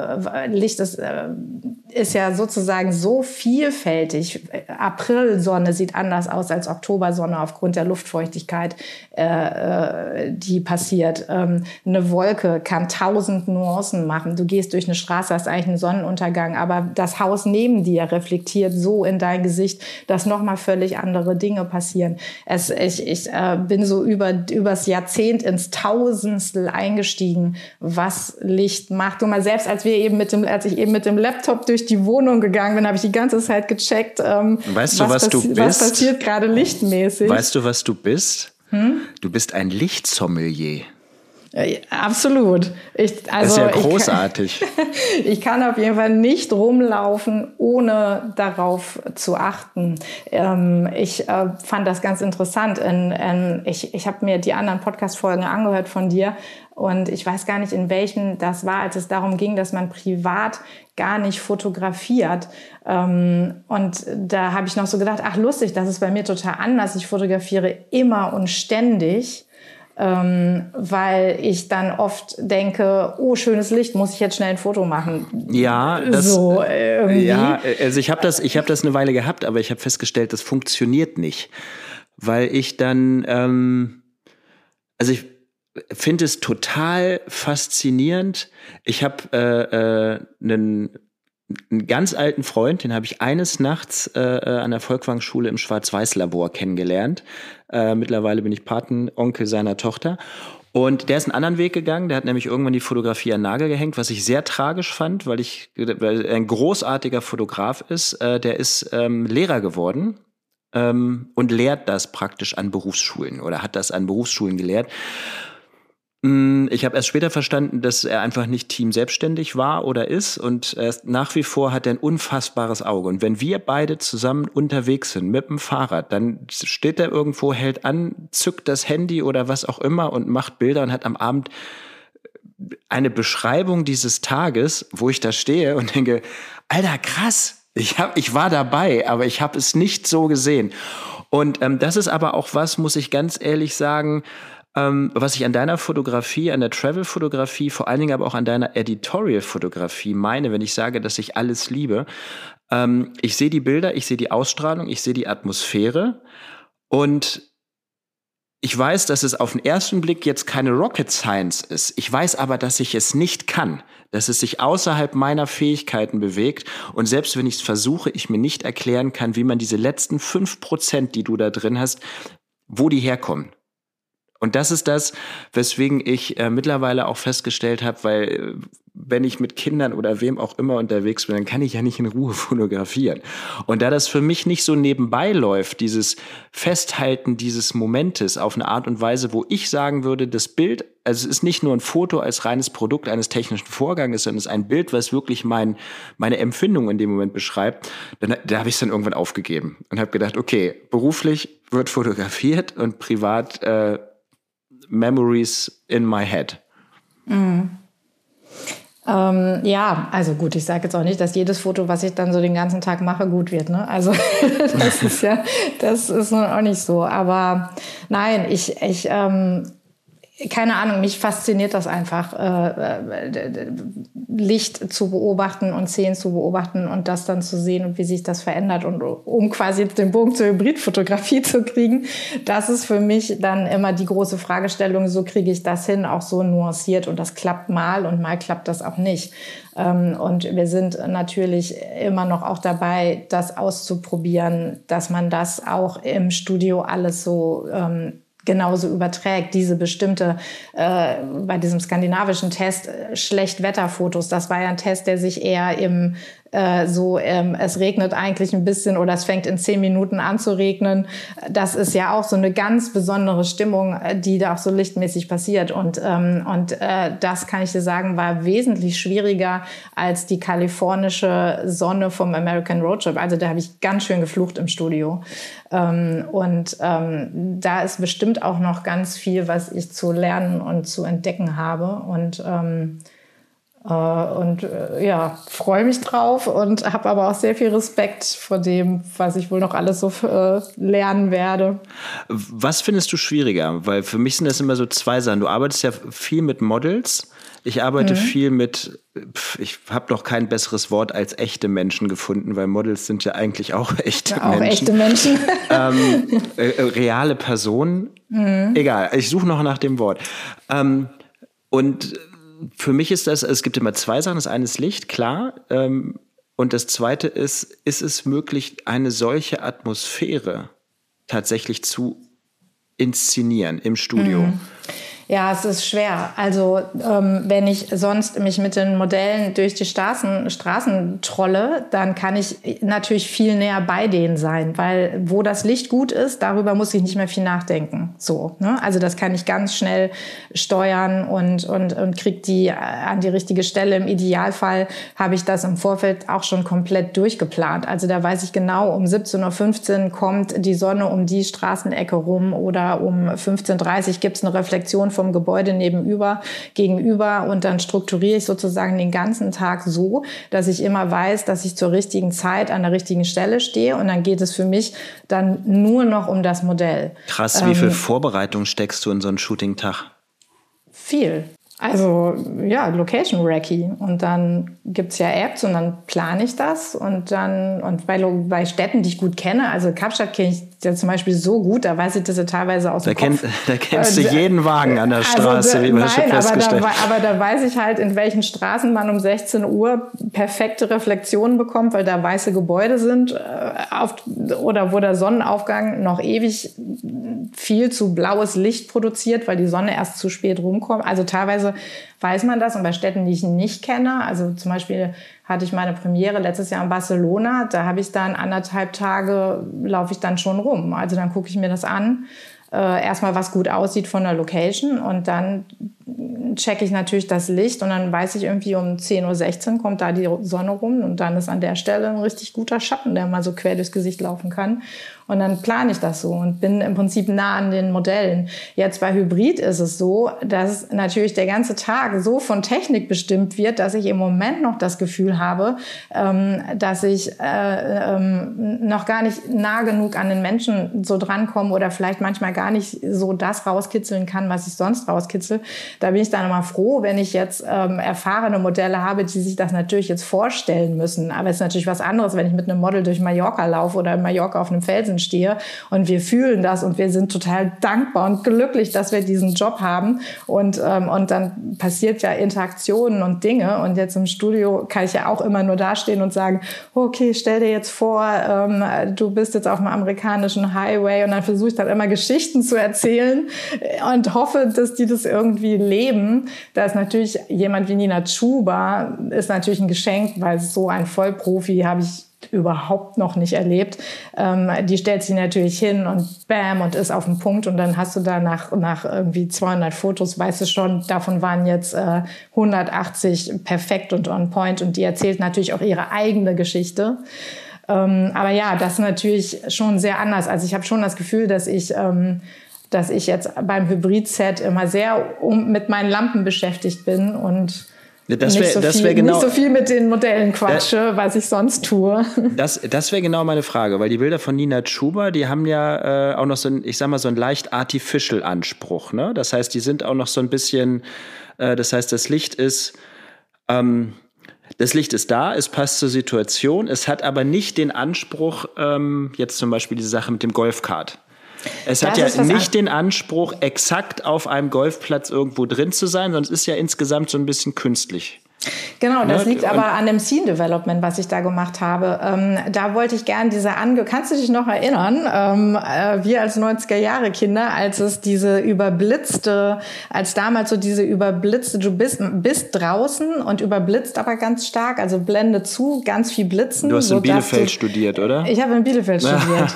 ist ja sozusagen so vielfältig. Aprilsonne sieht anders aus als Oktobersonne aufgrund der Luftfeuchtigkeit, die passiert. Eine Wolke kann 1000 Nuancen machen. Du gehst durch eine Straße, hast eigentlich einen Sonnenuntergang, aber das Haus neben dir reflektiert so in dein Gesicht, dass nochmal völlig andere Dinge passieren. Ich bin so übers Jahrzehnt ins Tausendstel eingestiegen, was Licht macht. Und mal selbst, als ich eben mit dem Laptop durch die Wohnung gegangen bin, habe ich die ganze Zeit gecheckt, weißt du, was passiert gerade lichtmäßig. Weißt du, was du bist? Du bist ein Lichtsommelier. Absolut. Das ist ja großartig. Ich kann auf jeden Fall nicht rumlaufen, ohne darauf zu achten. Ich fand das ganz interessant. Ich habe mir die anderen Podcast-Folgen angehört von dir und ich weiß gar nicht, in welchen das war, als es darum ging, dass man privat gar nicht fotografiert. Und da habe ich noch so gedacht, ach lustig, das ist bei mir total anders. Ich fotografiere immer und ständig. Weil ich dann oft denke, oh, schönes Licht, muss ich jetzt schnell ein Foto machen. Ja, also ich habe das eine Weile gehabt, aber ich habe festgestellt, das funktioniert nicht, weil ich dann, ich finde es total faszinierend. Ich habe einen ganz alten Freund, den habe ich eines Nachts an der Volkwang-Schule im Schwarz-Weiß-Labor kennengelernt. Mittlerweile bin ich Patenonkel seiner Tochter. Und der ist einen anderen Weg gegangen. Der hat nämlich irgendwann die Fotografie an den Nagel gehängt, was ich sehr tragisch fand, weil er ein großartiger Fotograf ist. Der ist Lehrer geworden und lehrt das praktisch an Berufsschulen oder hat das an Berufsschulen gelehrt. Ich habe erst später verstanden, dass er einfach nicht teamselbstständig war oder ist und nach wie vor hat er ein unfassbares Auge. Und wenn wir beide zusammen unterwegs sind mit dem Fahrrad, dann steht er irgendwo, hält an, zückt das Handy oder was auch immer und macht Bilder und hat am Abend eine Beschreibung dieses Tages, wo ich da stehe und denke, Alter, krass, ich war dabei, aber ich habe es nicht so gesehen. Und das ist aber auch was, muss ich ganz ehrlich sagen, was ich an deiner Fotografie, an der Travel-Fotografie, vor allen Dingen aber auch an deiner Editorial-Fotografie meine, wenn ich sage, dass ich alles liebe. Ich sehe die Bilder, ich sehe die Ausstrahlung, ich sehe die Atmosphäre und ich weiß, dass es auf den ersten Blick jetzt keine Rocket Science ist. Ich weiß aber, dass ich es nicht kann, dass es sich außerhalb meiner Fähigkeiten bewegt und selbst wenn ich es versuche, ich mir nicht erklären kann, wie man diese letzten 5%, die du da drin hast, wo die herkommen. Und das ist das, weswegen ich mittlerweile auch festgestellt habe, weil wenn ich mit Kindern oder wem auch immer unterwegs bin, dann kann ich ja nicht in Ruhe fotografieren. Und da das für mich nicht so nebenbei läuft, dieses Festhalten dieses Momentes auf eine Art und Weise, wo ich sagen würde, das Bild, also es ist nicht nur ein Foto als reines Produkt eines technischen Vorgangs, sondern es ist ein Bild, was wirklich meine Empfindung in dem Moment beschreibt, da habe ich es dann irgendwann aufgegeben und habe gedacht, okay, beruflich wird fotografiert und privat Memories in my head. Ja, also gut, ich sage jetzt auch nicht, dass jedes Foto, was ich dann so den ganzen Tag mache, gut wird, ne? Also das ist nun auch nicht so. Aber nein, ich keine Ahnung, mich fasziniert das einfach, Licht zu beobachten und Szenen zu beobachten und das dann zu sehen und wie sich das verändert. Und um quasi jetzt den Bogen zur Hybridfotografie zu kriegen, das ist für mich dann immer die große Fragestellung, so kriege ich das hin, auch so nuanciert. Und das klappt mal und mal klappt das auch nicht. Und wir sind natürlich immer noch auch dabei, das auszuprobieren, dass man das auch im Studio alles so genauso überträgt, diese bestimmte, bei diesem skandinavischen Test, Schlechtwetterfotos, das war ja ein Test, der sich eher es regnet eigentlich ein bisschen oder es fängt in 10 Minuten an zu regnen. Das ist ja auch so eine ganz besondere Stimmung, die da auch so lichtmäßig passiert. Und das kann ich dir sagen, war wesentlich schwieriger als die kalifornische Sonne vom American Road Trip. Also da habe ich ganz schön geflucht im Studio. Da ist bestimmt auch noch ganz viel, was ich zu lernen und zu entdecken habe. Und freue mich drauf und habe aber auch sehr viel Respekt vor dem, was ich wohl noch alles so lernen werde. Was findest du schwieriger? Weil für mich sind das immer so zwei Sachen. Du arbeitest ja viel mit Models. Ich arbeite viel mit, ich habe noch kein besseres Wort als echte Menschen gefunden, weil Models sind ja eigentlich auch echte Menschen. Auch echte Menschen. Reale Personen. Egal, ich suche noch nach dem Wort. Und für mich ist das, es gibt immer zwei Sachen. Das eine ist Licht, klar. Und das zweite ist es möglich, eine solche Atmosphäre tatsächlich zu inszenieren im Studio? Ja, es ist schwer. Also wenn ich sonst mich mit den Modellen durch die Straßen trolle, dann kann ich natürlich viel näher bei denen sein, weil wo das Licht gut ist, darüber muss ich nicht mehr viel nachdenken. So, ne? Also das kann ich ganz schnell steuern und kriege die an die richtige Stelle. Im Idealfall habe ich das im Vorfeld auch schon komplett durchgeplant. Also da weiß ich genau, um 17:15 Uhr kommt die Sonne um die Straßenecke rum oder um 15:30 Uhr gibt es eine Reflexion vom Gebäude gegenüber und dann strukturiere ich sozusagen den ganzen Tag so, dass ich immer weiß, dass ich zur richtigen Zeit an der richtigen Stelle stehe und dann geht es für mich dann nur noch um das Modell. Krass, wie viel Vorbereitung steckst du in so einen Shooting-Tag? Viel. Also ja, Location Recce und dann gibt's ja Apps und dann plane ich das und bei Städten, die ich gut kenne, also Kapstadt kenne ich ja zum Beispiel so gut, da weiß ich das ja teilweise aus dem Kopf. Da kennst du jeden Wagen an der Straße, wie wir schon festgestellt haben. Aber da weiß ich halt, in welchen Straßen man um 16 Uhr perfekte Reflexionen bekommt, weil da weiße Gebäude sind oder wo der Sonnenaufgang noch ewig viel zu blaues Licht produziert, weil die Sonne erst zu spät rumkommt. Also teilweise weiß man das und bei Städten, die ich nicht kenne, also zum Beispiel hatte ich meine Premiere letztes Jahr in Barcelona, da habe ich dann 1,5 Tage, laufe ich dann schon rum. Also dann gucke ich mir das an, erstmal was gut aussieht von der Location und dann checke ich natürlich das Licht und dann weiß ich irgendwie um 10:16 Uhr kommt da die Sonne rum und dann ist an der Stelle ein richtig guter Schatten, der mal so quer durchs Gesicht laufen kann. Und dann plane ich das so und bin im Prinzip nah an den Modellen. Jetzt bei Hybrid ist es so, dass natürlich der ganze Tag so von Technik bestimmt wird, dass ich im Moment noch das Gefühl habe, dass ich noch gar nicht nah genug an den Menschen so drankomme oder vielleicht manchmal gar nicht so das rauskitzeln kann, was ich sonst rauskitzel. Da bin ich dann immer froh, wenn ich jetzt erfahrene Modelle habe, die sich das natürlich jetzt vorstellen müssen. Aber es ist natürlich was anderes, wenn ich mit einem Model durch Mallorca laufe oder in Mallorca auf einem Felsen stehe und wir fühlen das und wir sind total dankbar und glücklich, dass wir diesen Job haben und dann passiert ja Interaktionen und Dinge und jetzt im Studio kann ich ja auch immer nur dastehen und sagen, okay, stell dir jetzt vor, du bist jetzt auf dem amerikanischen Highway und dann versuche ich dann immer Geschichten zu erzählen und hoffe, dass die das irgendwie leben. Da ist natürlich jemand wie Nina Chuba ist natürlich ein Geschenk, weil so ein Vollprofi habe ich überhaupt noch nicht erlebt. Die stellt sich natürlich hin und bam und ist auf dem Punkt und dann hast du da nach irgendwie 200 Fotos, weißt du schon, davon waren jetzt 180 perfekt und on point und die erzählt natürlich auch ihre eigene Geschichte. Aber ja, das ist natürlich schon sehr anders. Also ich habe schon das Gefühl, dass ich jetzt beim Hybrid-Set immer sehr mit meinen Lampen beschäftigt bin und nicht so viel mit den Modellen quatsche, was ich sonst tue. Das wäre genau meine Frage, weil die Bilder von Nina Chuba, die haben ja auch noch so einen leicht artificial Anspruch, ne? Das heißt, die sind auch noch so ein bisschen, das heißt, das Licht ist da, es passt zur Situation, es hat aber nicht den Anspruch, jetzt zum Beispiel diese Sache mit dem Golfkart. Es hat ja nicht den Anspruch, exakt auf einem Golfplatz irgendwo drin zu sein, sondern es ist ja insgesamt so ein bisschen künstlich. Genau, das liegt aber an dem Scene Development, was ich da gemacht habe. Da wollte ich gern kannst du dich noch erinnern, wir als 90er-Jahre-Kinder, als damals so diese überblitzte, du bist draußen und überblitzt aber ganz stark, also Blende zu, ganz viel Blitzen. Du hast in Bielefeld studiert, oder? Ich habe in Bielefeld studiert.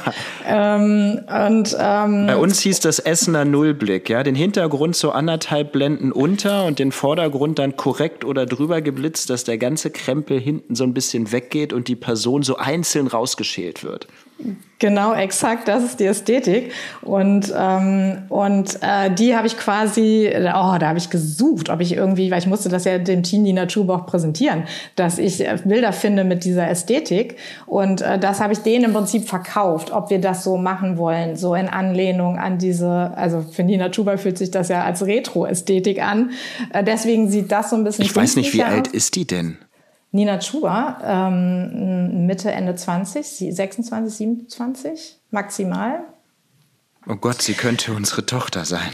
Bei uns hieß das Essener Nullblick, ja, den Hintergrund so 1,5 Blenden unter und den Vordergrund dann korrekt oder drüber geblitzt, dass der ganze Krempel hinten so ein bisschen weggeht und die Person so einzeln rausgeschält wird. Genau, exakt, das ist die Ästhetik. Und die habe ich quasi, da habe ich gesucht, ob ich irgendwie, weil ich musste das ja dem Team Nina Chuba auch präsentieren, dass ich Bilder finde mit dieser Ästhetik. Und das habe ich denen im Prinzip verkauft, ob wir das so machen wollen, so in Anlehnung an also für Nina Chuba fühlt sich das ja als Retro-Ästhetik an. Deswegen sieht das so ein bisschen. Ich weiß nicht, wie alt ist die denn? Nina Chuba, Mitte, Ende 20, 26, 27 maximal. Oh Gott, sie könnte unsere Tochter sein.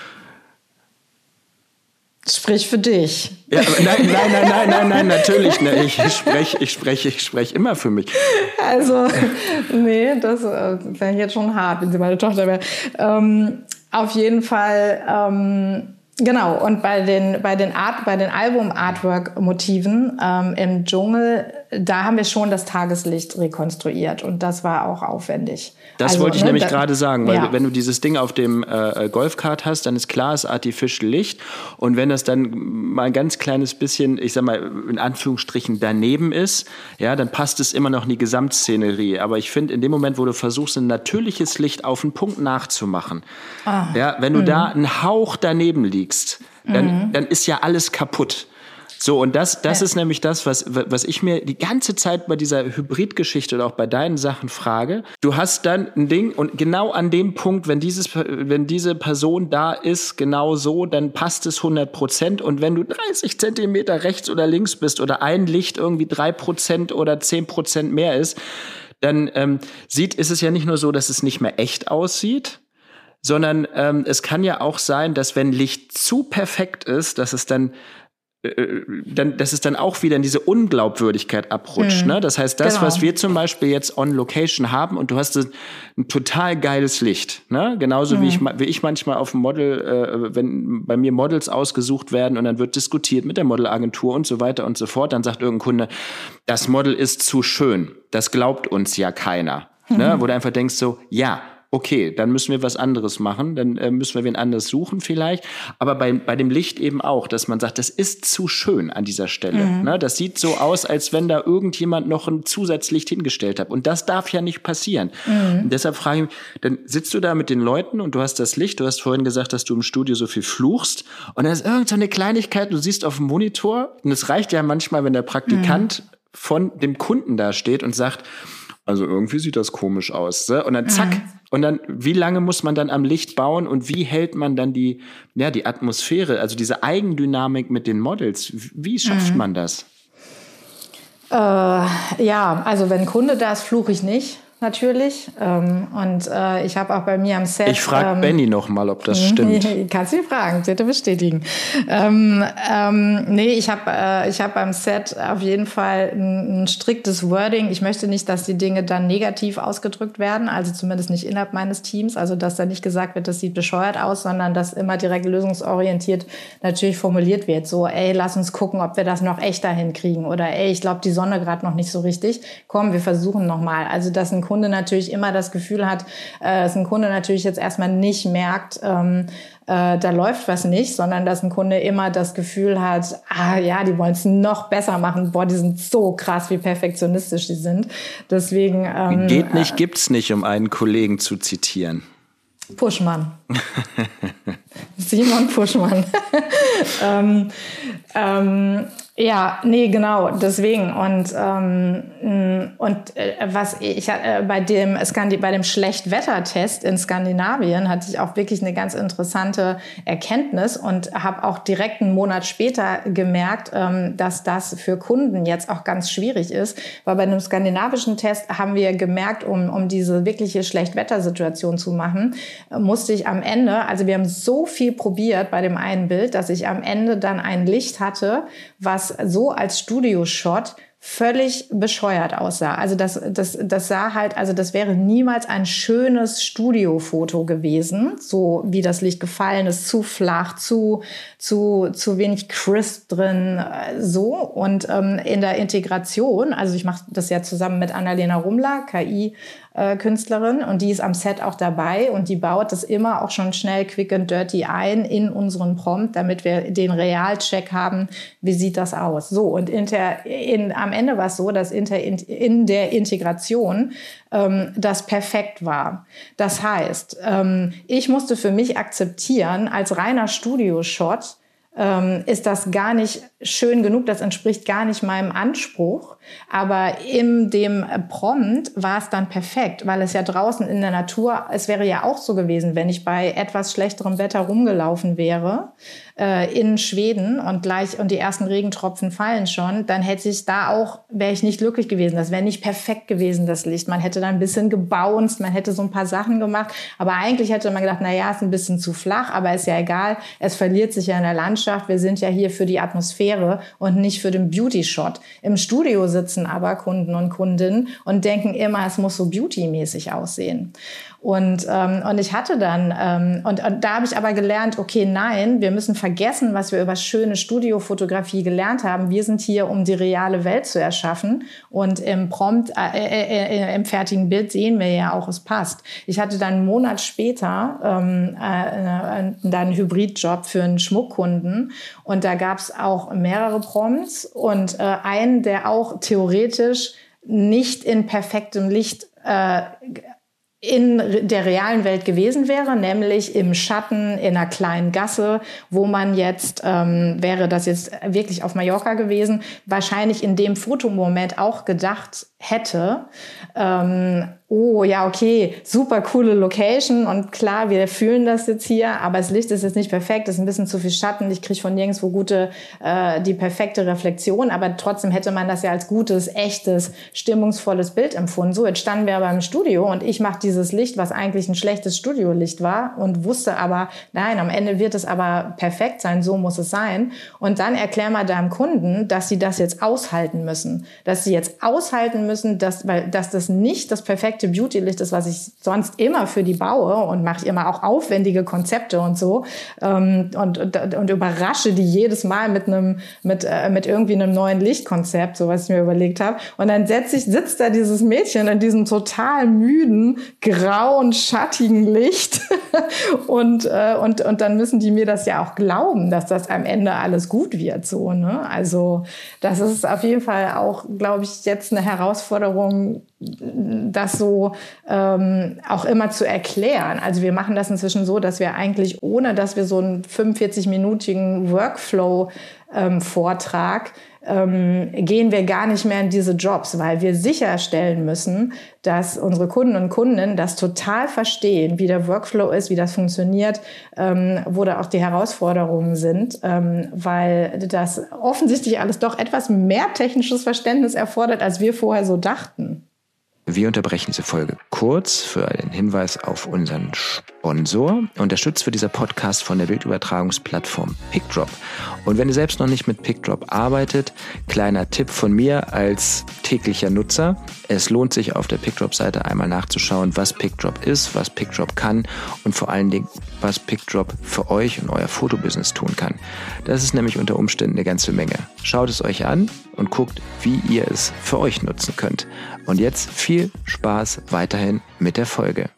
Sprich für dich. Ja, nein, natürlich nicht. Ich spreche immer für mich. Also, nee, das wäre jetzt schon hart, wenn sie meine Tochter wäre. Auf jeden Fall Genau, und bei den Album-Artwork-Motiven im Dschungel, da haben wir schon das Tageslicht rekonstruiert und das war auch aufwendig. Das wollte ich nämlich gerade sagen, weil wenn du dieses Ding auf dem Golfkart hast, dann ist klar, es ist Artificial Licht und wenn das dann mal ein ganz kleines bisschen, ich sag mal in Anführungsstrichen daneben ist, ja, dann passt es immer noch in die Gesamtszenerie. Aber ich finde, in dem Moment, wo du versuchst, ein natürliches Licht auf einen Punkt nachzumachen, ja, wenn du da einen Hauch daneben liegst, dann ist ja alles kaputt. So, und das ist nämlich das, was ich mir die ganze Zeit bei dieser Hybridgeschichte oder auch bei deinen Sachen frage. Du hast dann ein Ding und genau an dem Punkt, wenn diese Person da ist, genau so, dann passt es 100%. Und wenn du 30 Zentimeter rechts oder links bist oder ein Licht irgendwie 3% oder 10% mehr ist, dann ist es ja nicht nur so, dass es nicht mehr echt aussieht, sondern es kann ja auch sein, dass wenn Licht zu perfekt ist, dass es dann auch wieder in diese Unglaubwürdigkeit abrutscht. Ne? Das heißt, was wir zum Beispiel jetzt on Location haben und du hast ein total geiles Licht. Ne? Genauso wie ich manchmal auf dem Model, wenn bei mir Models ausgesucht werden und dann wird diskutiert mit der Modelagentur und so weiter und so fort, dann sagt irgendein Kunde, das Model ist zu schön. Das glaubt uns ja keiner. Ne? Wo du einfach denkst so, ja, okay, dann müssen wir was anderes machen, dann müssen wir wen anderes suchen vielleicht. Aber bei dem Licht eben auch, dass man sagt, das ist zu schön an dieser Stelle. Ne? Das sieht so aus, als wenn da irgendjemand noch ein Zusatzlicht hingestellt hat. Und das darf ja nicht passieren. Und deshalb frage ich mich, dann sitzt du da mit den Leuten und du hast das Licht. Du hast vorhin gesagt, dass du im Studio so viel fluchst. Und dann ist irgend so eine Kleinigkeit, du siehst auf dem Monitor. Und es reicht ja manchmal, wenn der Praktikant von dem Kunden da steht und sagt, also irgendwie sieht das komisch aus. Ne? Und dann zack. Und dann, wie lange muss man dann am Licht bauen und wie hält man dann die Atmosphäre, also diese Eigendynamik mit den Models? Wie schafft man das? Also wenn ein Kunde da ist, fluche ich nicht. Natürlich. Ich habe auch bei mir am Set... Ich frage Benny noch mal, ob das stimmt. Kannst du ihn fragen, bitte bestätigen. Ich hab beim Set auf jeden Fall ein striktes Wording. Ich möchte nicht, dass die Dinge dann negativ ausgedrückt werden, also zumindest nicht innerhalb meines Teams, also dass da nicht gesagt wird, das sieht bescheuert aus, sondern dass immer direkt lösungsorientiert natürlich formuliert wird. So, lass uns gucken, ob wir das noch echter hinkriegen oder ich glaube, die Sonne gerade noch nicht so richtig. Komm, wir versuchen noch mal. Also, dass ein Kunde natürlich immer das Gefühl hat, dass ein Kunde natürlich jetzt erstmal nicht merkt, da läuft was nicht, sondern dass ein Kunde immer das Gefühl hat, die wollen es noch besser machen. Boah, die sind so krass, wie perfektionistisch die sind. Deswegen geht nicht, gibt's nicht, um einen Kollegen zu zitieren. Puschmann. Simon Puschmann. Genau, deswegen. Was ich bei dem Schlechtwettertest in Skandinavien hatte ich auch wirklich eine ganz interessante Erkenntnis und habe auch direkt einen Monat später gemerkt, dass das für Kunden jetzt auch ganz schwierig ist, weil bei einem skandinavischen Test haben wir gemerkt, um diese wirkliche Schlechtwettersituation zu machen, musste ich am Ende, also wir haben so viel probiert bei dem einen Bild, dass ich am Ende dann ein Licht hatte, was so als Studioshot völlig bescheuert aussah. Also das sah halt, also das wäre niemals ein schönes Studiofoto gewesen, so wie das Licht gefallen ist, zu flach, zu wenig crisp drin, so. Und in der Integration, also ich mache das ja zusammen mit Annalena Rumler, KI-Künstlerin, und die ist am Set auch dabei und die baut das immer auch schon schnell quick and dirty ein in unseren Prompt, damit wir den Realcheck haben, wie sieht das aus. So, und am Ende war es so, dass in der Integration das perfekt war. Das heißt, ich musste für mich akzeptieren, als reiner Studioshot ist das gar nicht schön genug, das entspricht gar nicht meinem Anspruch. Aber in dem Prompt war es dann perfekt, weil es ja draußen in der Natur, es wäre ja auch so gewesen, wenn ich bei etwas schlechterem Wetter rumgelaufen wäre, in Schweden und die ersten Regentropfen fallen schon, dann wäre ich nicht glücklich gewesen. Das wäre nicht perfekt gewesen, das Licht. Man hätte dann ein bisschen gebounced, man hätte so ein paar Sachen gemacht, aber eigentlich hätte man gedacht, ist ein bisschen zu flach, aber ist ja egal, es verliert sich ja in der Landschaft, wir sind ja hier für die Atmosphäre und nicht für den Beauty-Shot. Im Studio sitzen aber Kunden und Kundinnen und denken immer, es muss so beauty-mäßig aussehen. Und ich hatte dann, und da habe ich aber gelernt, okay, nein, wir müssen vergessen, was wir über schöne Studiofotografie gelernt haben. Wir sind hier, um die reale Welt zu erschaffen. Und im Prompt, im fertigen Bild sehen wir ja auch, es passt. Ich hatte dann einen Monat später dann einen Hybridjob für einen Schmuckkunden. Und da gab es auch mehrere Prompts und einen, der auch theoretisch nicht in perfektem Licht in der realen Welt gewesen wäre, nämlich im Schatten in einer kleinen Gasse, wo man jetzt, wäre das jetzt wirklich auf Mallorca gewesen, wahrscheinlich in dem Fotomoment auch gedacht hätte, oh ja, okay, super coole Location und klar, wir fühlen das jetzt hier, aber das Licht ist jetzt nicht perfekt, es ist ein bisschen zu viel Schatten, ich kriege von nirgendwo die perfekte Reflexion, aber trotzdem hätte man das ja als gutes, echtes, stimmungsvolles Bild empfunden. So, jetzt standen wir aber im Studio und ich mache dieses Licht, was eigentlich ein schlechtes Studiolicht war und wusste aber, nein, am Ende wird es aber perfekt sein, so muss es sein. Und dann erklär mal deinem Kunden, dass sie das jetzt aushalten müssen, dass sie jetzt aushalten müssen, dass das nicht das perfekte Beauty-Licht ist, was ich sonst immer für die baue und mache immer auch aufwendige Konzepte und so und überrasche die jedes Mal mit irgendwie einem neuen Lichtkonzept, so was ich mir überlegt habe. Und dann sitzt da dieses Mädchen in diesem total müden, grauen, schattigen Licht und dann müssen die mir das ja auch glauben, dass das am Ende alles gut wird, so, ne? Also das ist auf jeden Fall auch, glaube ich, jetzt eine Herausforderung, das so auch immer zu erklären. Also wir machen das inzwischen so, dass wir eigentlich, ohne dass wir so einen 45-minütigen Workflow-Vortrag gehen wir gar nicht mehr in diese Jobs, weil wir sicherstellen müssen, dass unsere Kunden und Kundinnen das total verstehen, wie der Workflow ist, wie das funktioniert, wo da auch die Herausforderungen sind, weil das offensichtlich alles doch etwas mehr technisches Verständnis erfordert, als wir vorher so dachten. Wir unterbrechen diese Folge kurz für einen Hinweis auf unseren Sponsor. Unterstützt wird dieser Podcast von der Bildübertragungsplattform PicDrop. Und wenn ihr selbst noch nicht mit PicDrop arbeitet, kleiner Tipp von mir als täglicher Nutzer. Es lohnt sich, auf der PicDrop-Seite einmal nachzuschauen, was PicDrop ist, was PicDrop kann und vor allen Dingen, was PicDrop für euch und euer Fotobusiness tun kann. Das ist nämlich unter Umständen eine ganze Menge. Schaut es euch an und guckt, wie ihr es für euch nutzen könnt. Und jetzt viel Spaß weiterhin mit der Folge.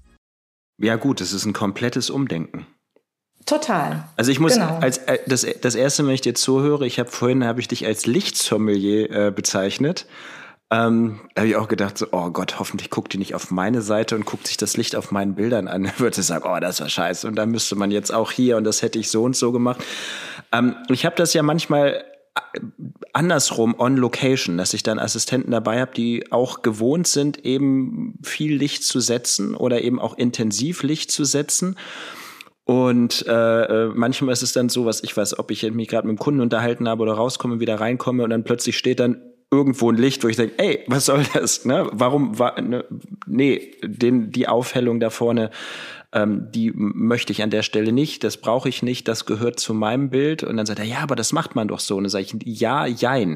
Ja gut, es ist ein komplettes Umdenken. Total. Also ich muss, genau. Das erste, wenn ich dir zuhöre, vorhin habe ich dich als Lichtsommelier bezeichnet. Da habe ich auch gedacht, so, oh Gott, hoffentlich guckt die nicht auf meine Seite und guckt sich das Licht auf meinen Bildern an. Dann würde sie sagen, oh, das war scheiße. Und dann müsste man jetzt auch hier und das hätte ich so und so gemacht. Ich habe das ja manchmal andersrum on location, dass ich dann Assistenten dabei habe, die auch gewohnt sind, eben viel Licht zu setzen oder eben auch intensiv Licht zu setzen. Und manchmal ist es dann so, was ich weiß, ob ich mich gerade mit dem Kunden unterhalten habe oder rauskomme, wieder reinkomme und dann plötzlich steht dann irgendwo ein Licht, wo ich denke, ey, was soll das? Ne? Die Aufhellung da vorne, die möchte ich an der Stelle nicht, das brauche ich nicht, das gehört zu meinem Bild. Und dann sagt er, ja, aber das macht man doch so. Und dann sage ich, ja, jein.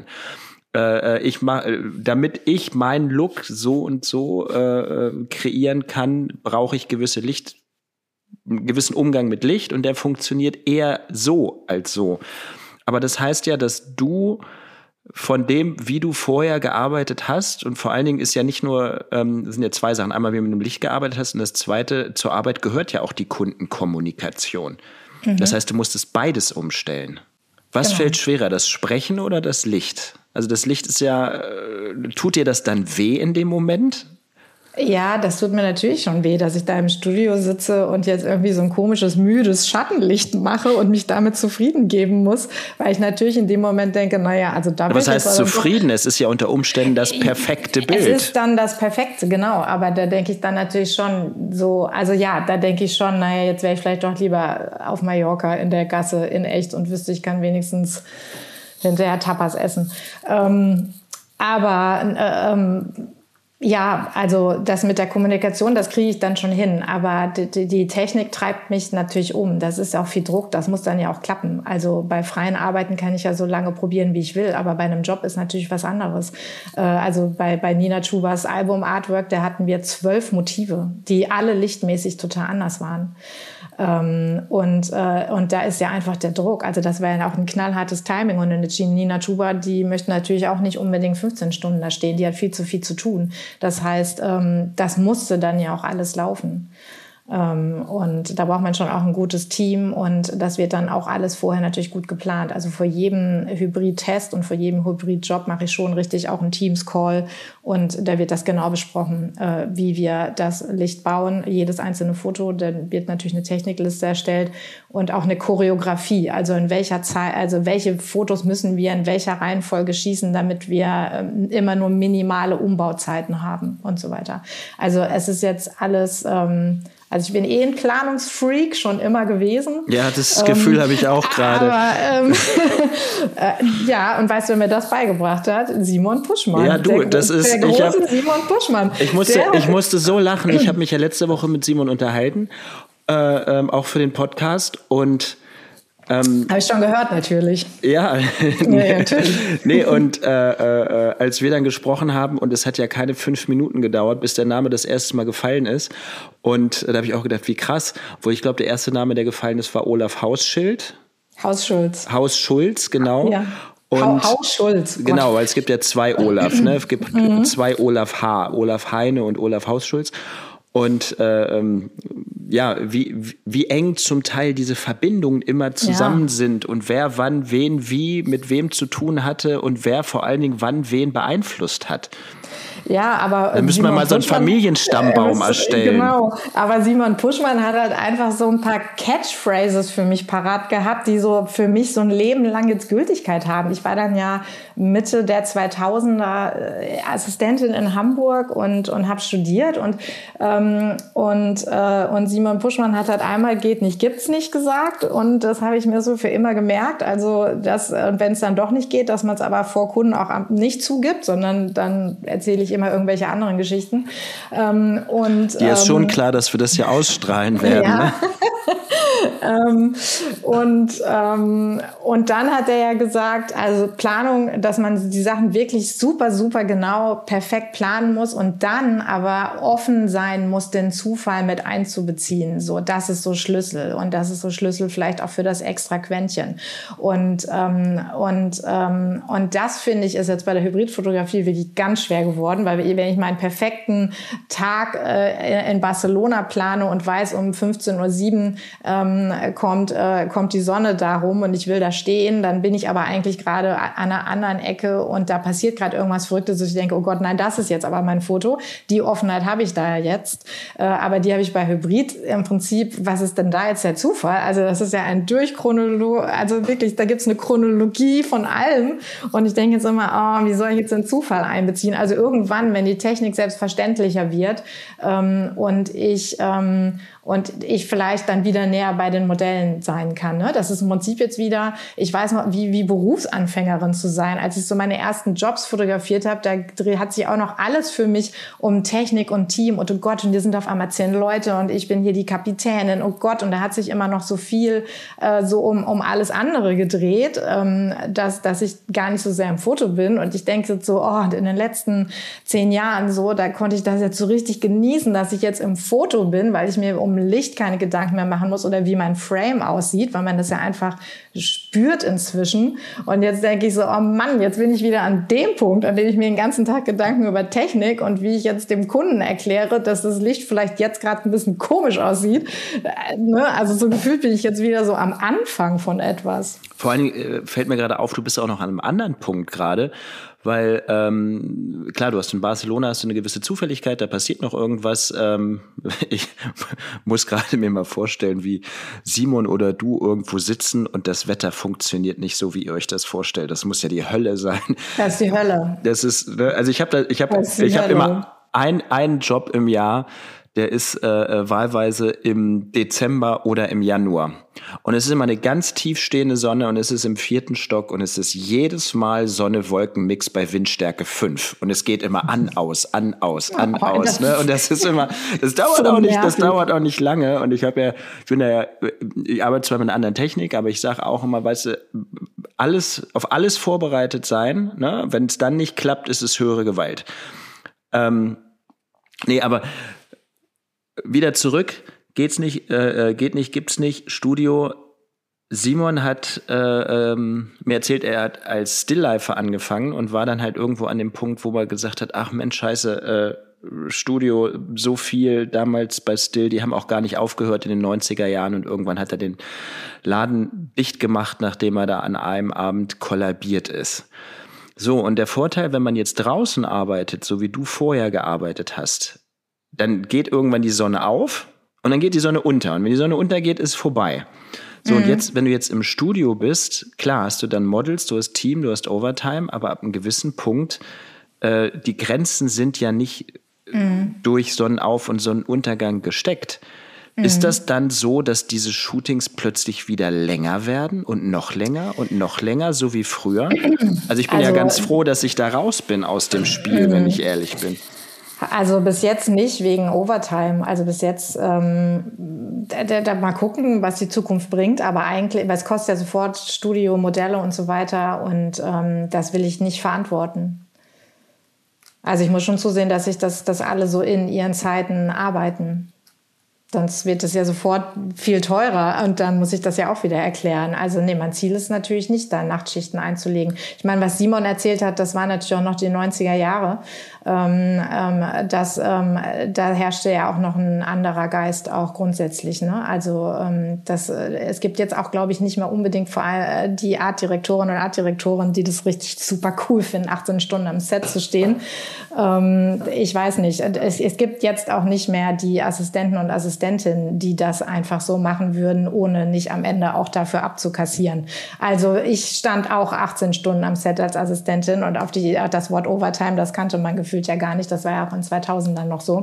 Damit ich meinen Look so und so kreieren kann, brauche ich einen gewissen Umgang mit Licht und der funktioniert eher so als so. Aber das heißt ja, dass du von dem, wie du vorher gearbeitet hast, und vor allen Dingen ist ja nicht nur, das sind ja zwei Sachen, einmal wie du mit dem Licht gearbeitet hast und das zweite, zur Arbeit gehört ja auch die Kundenkommunikation. Mhm. Das heißt, du musstest beides umstellen. Was fällt schwerer, das Sprechen oder das Licht? Also das Licht ist ja, tut dir das dann weh in dem Moment? Ja, das tut mir natürlich schon weh, dass ich da im Studio sitze und jetzt irgendwie so ein komisches, müdes Schattenlicht mache und mich damit zufrieden geben muss, weil ich natürlich in dem Moment denke, naja, also da bin ich. Was heißt zufrieden? Es ist ja unter Umständen das perfekte Bild. Es ist dann das Perfekte, genau, aber da denke ich dann natürlich schon so, also ja, da denke ich schon, naja, jetzt wäre ich vielleicht doch lieber auf Mallorca in der Gasse in echt und wüsste, ich kann wenigstens hinterher Tapas essen. Ja, also das mit der Kommunikation, das kriege ich dann schon hin. Aber die Technik treibt mich natürlich um. Das ist auch viel Druck, das muss dann ja auch klappen. Also bei freien Arbeiten kann ich ja so lange probieren, wie ich will. Aber bei einem Job ist natürlich was anderes. Also bei Nina Schubers Album-Artwork, da hatten wir 12 Motive, die alle lichtmäßig total anders waren. Und da ist ja einfach der Druck. Also das wäre ja auch ein knallhartes Timing. Und eine Nina Chuba, die möchte natürlich auch nicht unbedingt 15 Stunden da stehen. Die hat viel zu tun. Das heißt, das musste dann ja auch alles laufen. Und da braucht man schon auch ein gutes Team und das wird dann auch alles vorher natürlich gut geplant. Also vor jedem Hybrid-Test und vor jedem Hybrid-Job mache ich schon richtig auch einen Teams-Call und da wird das genau besprochen, wie wir das Licht bauen, jedes einzelne Foto. Dann wird natürlich eine Technikliste erstellt und auch eine Choreografie, also in welcher Zeit, also welche Fotos müssen wir in welcher Reihenfolge schießen, damit wir immer nur minimale Umbauzeiten haben und so weiter. Also es ist jetzt alles... Also ich bin ein Planungsfreak, schon immer gewesen. Ja, das Gefühl habe ich auch gerade. Aber ja, und weißt du, wer mir das beigebracht hat? Simon Puschmann. Ja, du, das ist... Simon Puschmann. Ich musste so lachen. Ich habe mich ja letzte Woche mit Simon unterhalten, auch für den Podcast und... habe ich schon gehört, natürlich. Ja, ja natürlich. Nee, und als wir dann gesprochen haben, und es hat ja keine 5 Minuten gedauert, bis der Name das erste Mal gefallen ist. Und da habe ich auch gedacht, wie krass. Wo ich glaube, der erste Name, der gefallen ist, war Olaf Hausschulz, genau. Ja. Hausschulz. Genau, weil es gibt ja 2 Olaf, ne? Es gibt 2 Olaf H., Olaf Heine und Olaf Hausschulz. Und ja, wie eng zum Teil diese Verbindungen immer zusammen sind und wer wann wen wie mit wem zu tun hatte und wer vor allen Dingen wann wen beeinflusst hat. Ja, aber da müssen wir mal so einen Familienstammbaum erstellen. Genau, aber Simon Puschmann hat halt einfach so ein paar Catchphrases für mich parat gehabt, die so für mich so ein Leben lang jetzt Gültigkeit haben. Ich war dann ja Mitte der 2000er Assistentin in Hamburg und habe studiert und Simon Puschmann hat halt einmal geht nicht, gibt's nicht gesagt und das habe ich mir so für immer gemerkt. Also dass wenn es dann doch nicht geht, dass man es aber vor Kunden auch nicht zugibt, sondern dann erzähle ich immer irgendwelche anderen Geschichten. Dir ist schon klar, dass wir das hier ausstrahlen werden. Ja. Ne? Und dann hat er ja gesagt, also Planung, dass man die Sachen wirklich super, super genau, perfekt planen muss und dann aber offen sein muss, den Zufall mit einzubeziehen. So, das ist so Schlüssel und das ist so Schlüssel vielleicht auch für das extra Quäntchen. Und das finde ich ist jetzt bei der Hybridfotografie wirklich ganz schwer geworden, weil wenn ich meinen perfekten Tag in Barcelona plane und weiß, um 15:07 Uhr kommt die Sonne da rum und ich will da stehen, dann bin ich aber eigentlich gerade an einer anderen Ecke und da passiert gerade irgendwas Verrücktes und ich denke, oh Gott, nein, das ist jetzt aber mein Foto. Die Offenheit habe ich da ja jetzt, aber die habe ich bei Hybrid im Prinzip, was ist denn da jetzt der Zufall? Also das ist ja ein also wirklich, da gibt's eine Chronologie von allem und ich denke jetzt immer, wie soll ich jetzt den Zufall einbeziehen? Also irgendwann, wenn die Technik selbstverständlicher wird und ich vielleicht dann wieder näher bei den Modellen sein kann. Ne? Das ist im Prinzip jetzt wieder, ich weiß noch, wie Berufsanfängerin zu sein. Als ich so meine ersten Jobs fotografiert habe, da hat sich auch noch alles für mich um Technik und Team und oh Gott, und wir sind auf einmal 10 Leute und ich bin hier die Kapitänin, oh Gott, und da hat sich immer noch so viel so um alles andere gedreht, dass ich gar nicht so sehr im Foto bin und ich denke jetzt so, in den letzten 10 Jahren so, da konnte ich das jetzt so richtig genießen, dass ich jetzt im Foto bin, weil ich mir um Licht keine Gedanken mehr machen muss oder wie mein Frame aussieht, weil man das ja einfach spürt inzwischen. Und jetzt denke ich so, oh Mann, jetzt bin ich wieder an dem Punkt, an dem ich mir den ganzen Tag Gedanken über Technik und wie ich jetzt dem Kunden erkläre, dass das Licht vielleicht jetzt gerade ein bisschen komisch aussieht. Also so gefühlt bin ich jetzt wieder so am Anfang von etwas. Vor allen Dingen fällt mir gerade auf, du bist auch noch an einem anderen Punkt gerade, weil klar, du hast in Barcelona eine gewisse Zufälligkeit, da passiert noch irgendwas. Ich muss gerade mir mal vorstellen, wie Simon oder du irgendwo sitzen und das Wetter funktioniert nicht so, wie ihr euch das vorstellt. Das muss ja die Hölle sein. Das ist die Hölle. Das ist, also ich habe immer einen Job im Jahr, der ist wahlweise im Dezember oder im Januar. Und es ist immer eine ganz tiefstehende Sonne und es ist im 4. Stock und es ist jedes Mal Sonne-Wolken-Mix bei Windstärke 5. Und es geht immer an, aus. Ne? Und das ist immer, das dauert auch nicht lange. Und ich arbeite zwar mit einer anderen Technik, aber ich sage auch immer, weißt du, auf alles vorbereitet sein. Ne? Wenn es dann nicht klappt, ist es höhere Gewalt. Aber wieder zurück, gibt's nicht. Studio. Simon hat mir erzählt, er hat als Stilllifer angefangen und war dann halt irgendwo an dem Punkt, wo man gesagt hat, ach Mensch, scheiße, Studio, so viel damals bei Still, die haben auch gar nicht aufgehört in den 90er Jahren und irgendwann hat er den Laden dicht gemacht, nachdem er da an einem Abend kollabiert ist. So, und der Vorteil, wenn man jetzt draußen arbeitet, so wie du vorher gearbeitet hast, dann geht irgendwann die Sonne auf und dann geht die Sonne unter. Und wenn die Sonne untergeht, ist vorbei. So, und jetzt, wenn du jetzt im Studio bist, klar, hast du dann Models, du hast Team, du hast Overtime, aber ab einem gewissen Punkt, die Grenzen sind ja nicht durch Sonnenauf- und Sonnenuntergang gesteckt. Ist das dann so, dass diese Shootings plötzlich wieder länger werden und noch länger, so wie früher? Also ich bin ja ganz froh, dass ich da raus bin aus dem Spiel, wenn ich ehrlich bin. Also bis jetzt nicht wegen Overtime. Also bis jetzt da mal gucken, was die Zukunft bringt. Aber eigentlich, weil es kostet ja sofort Studio, Modelle und so weiter. Und das will ich nicht verantworten. Also ich muss schon zusehen, dass alle so in ihren Zeiten arbeiten. Sonst wird es ja sofort viel teurer und dann muss ich das ja auch wieder erklären. Also nee, mein Ziel ist natürlich nicht, da Nachtschichten einzulegen. Ich meine, was Simon erzählt hat, das waren natürlich auch noch die 90er Jahre. Da herrschte ja auch noch ein anderer Geist auch grundsätzlich. Ne? Also es gibt jetzt auch, glaube ich, nicht mehr unbedingt vor allem die Artdirektorinnen und Artdirektoren, die das richtig super cool finden, 18 Stunden am Set zu stehen. Ich weiß nicht. Es gibt jetzt auch nicht mehr die Assistenten und Assistentinnen, die das einfach so machen würden, ohne nicht am Ende auch dafür abzukassieren. Also ich stand auch 18 Stunden am Set als Assistentin und auf das Wort Overtime, das kannte man gefühlt ja gar nicht. Das war ja auch in 2000 dann noch so.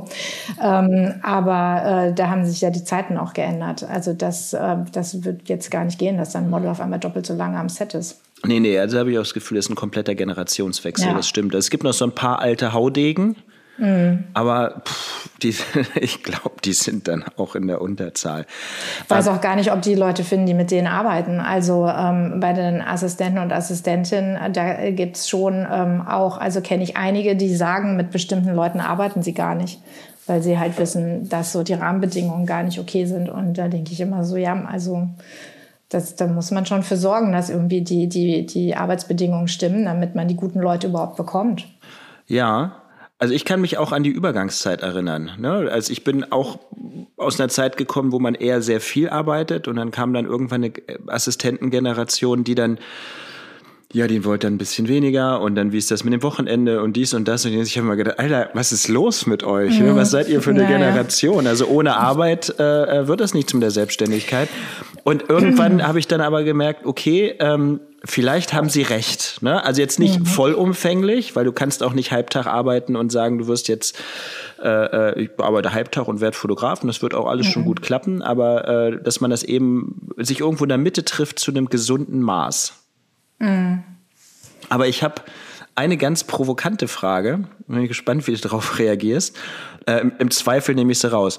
Aber da haben sich ja die Zeiten auch geändert. Also das wird jetzt gar nicht gehen, dass dann ein Model auf einmal doppelt so lange am Set ist. Nee, also habe ich auch das Gefühl, das ist ein kompletter Generationswechsel, das stimmt. Es gibt noch so ein paar alte Haudegen, aber ich glaube, die sind dann auch in der Unterzahl. Ich weiß auch gar nicht, ob die Leute finden, die mit denen arbeiten. Also bei den Assistenten und Assistentinnen, da gibt es schon auch, also kenne ich einige, die sagen, mit bestimmten Leuten arbeiten sie gar nicht, weil sie halt wissen, dass so die Rahmenbedingungen gar nicht okay sind. Und da denke ich immer so, ja, also da muss man schon für sorgen, dass irgendwie die Arbeitsbedingungen stimmen, damit man die guten Leute überhaupt bekommt. Ja, also ich kann mich auch an die Übergangszeit erinnern. Ne? Also ich bin auch aus einer Zeit gekommen, wo man eher sehr viel arbeitet und dann kam dann irgendwann eine Assistentengeneration, die dann, ja, die wollte dann ein bisschen weniger und dann wie ist das mit dem Wochenende und dies und das und ich habe mir gedacht, Alter, was ist los mit euch? Mhm. Was seid ihr für eine Generation? Also ohne Arbeit wird das nichts mit der Selbstständigkeit. Und irgendwann habe ich dann aber gemerkt, okay, vielleicht haben sie recht. Ne? Also jetzt nicht vollumfänglich, weil du kannst auch nicht Halbtag arbeiten und sagen, du wirst jetzt, ich arbeite Halbtag und werde Fotograf und das wird auch alles schon gut klappen, aber dass man das eben sich irgendwo in der Mitte trifft zu einem gesunden Maß. Aber ich habe eine ganz provokante Frage. Bin gespannt, wie du darauf reagierst. Im Zweifel nehme ich sie raus.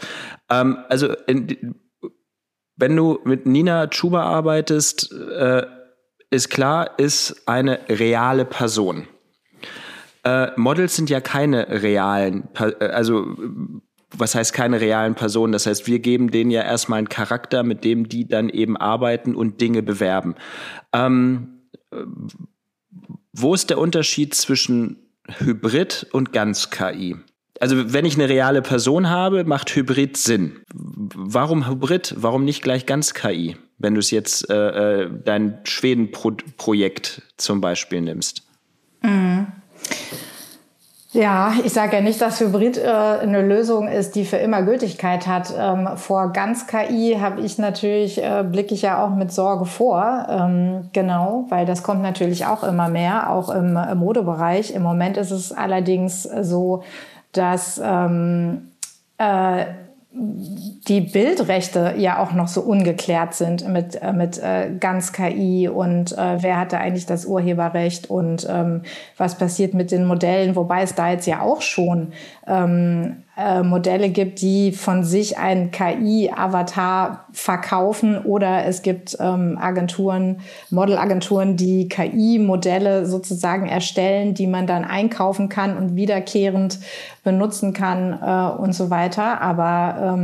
Wenn du mit Nina Chuba arbeitest, ist klar, ist eine reale Person. Models sind ja keine realen, was heißt keine realen Personen? Das heißt, wir geben denen ja erstmal einen Charakter, mit dem die dann eben arbeiten und Dinge bewerben. Wo ist der Unterschied zwischen Hybrid und Ganz-KI? Also wenn ich eine reale Person habe, macht Hybrid Sinn. Warum Hybrid? Warum nicht gleich Ganz-KI? Wenn du es jetzt dein Schweden-Projekt zum Beispiel nimmst. Ja, ich sage ja nicht, dass Hybrid eine Lösung ist, die für immer Gültigkeit hat. Vor Ganz-KI blicke ich ja auch mit Sorge vor. Genau, weil das kommt natürlich auch immer mehr, auch im Modebereich. Im Moment ist es allerdings so, dass die Bildrechte ja auch noch so ungeklärt sind mit ganz KI und wer hat da eigentlich das Urheberrecht und was passiert mit den Modellen, wobei es da jetzt ja auch schon Modelle gibt, die von sich einen KI-Avatar verkaufen oder es gibt Modelagenturen, die KI-Modelle sozusagen erstellen, die man dann einkaufen kann und wiederkehrend benutzen kann und so weiter. Aber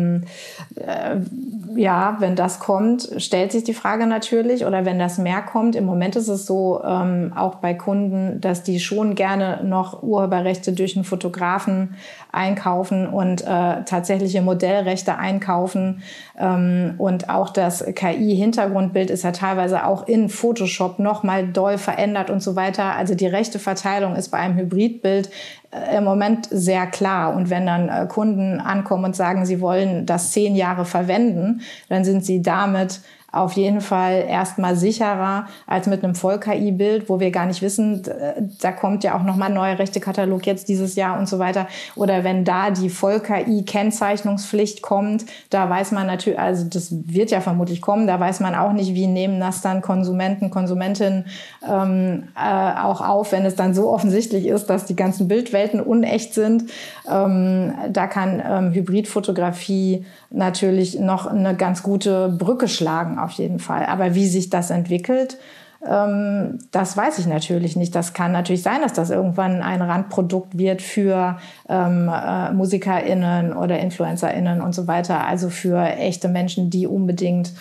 wenn das kommt, stellt sich die Frage natürlich, oder wenn das mehr kommt. Im Moment ist es so, auch bei Kunden, dass die schon gerne noch Urheberrechte durch einen Fotografen einkaufen und tatsächliche Modellrechte einkaufen. Und auch das KI-Hintergrundbild ist ja teilweise auch in Photoshop nochmal doll verändert und so weiter. Also die Rechteverteilung ist bei einem Hybridbild im Moment sehr klar. Und wenn dann Kunden ankommen und sagen, sie wollen das 10 Jahre verwenden, dann sind sie damit auf jeden Fall erstmal sicherer als mit einem Voll-KI-Bild, wo wir gar nicht wissen, da kommt ja auch nochmal ein neuer Rechtekatalog jetzt dieses Jahr und so weiter. Oder wenn da die Voll-KI-Kennzeichnungspflicht kommt, da weiß man natürlich, also das wird ja vermutlich kommen, da weiß man auch nicht, wie nehmen das dann Konsumenten, Konsumentinnen auch auf, wenn es dann so offensichtlich ist, dass die ganzen Bildwelten unecht sind. Da kann Hybridfotografie natürlich noch eine ganz gute Brücke schlagen, auf jeden Fall. Aber wie sich das entwickelt, das weiß ich natürlich nicht. Das kann natürlich sein, dass das irgendwann ein Randprodukt wird für MusikerInnen oder InfluencerInnen und so weiter. Also für echte Menschen, die unbedingt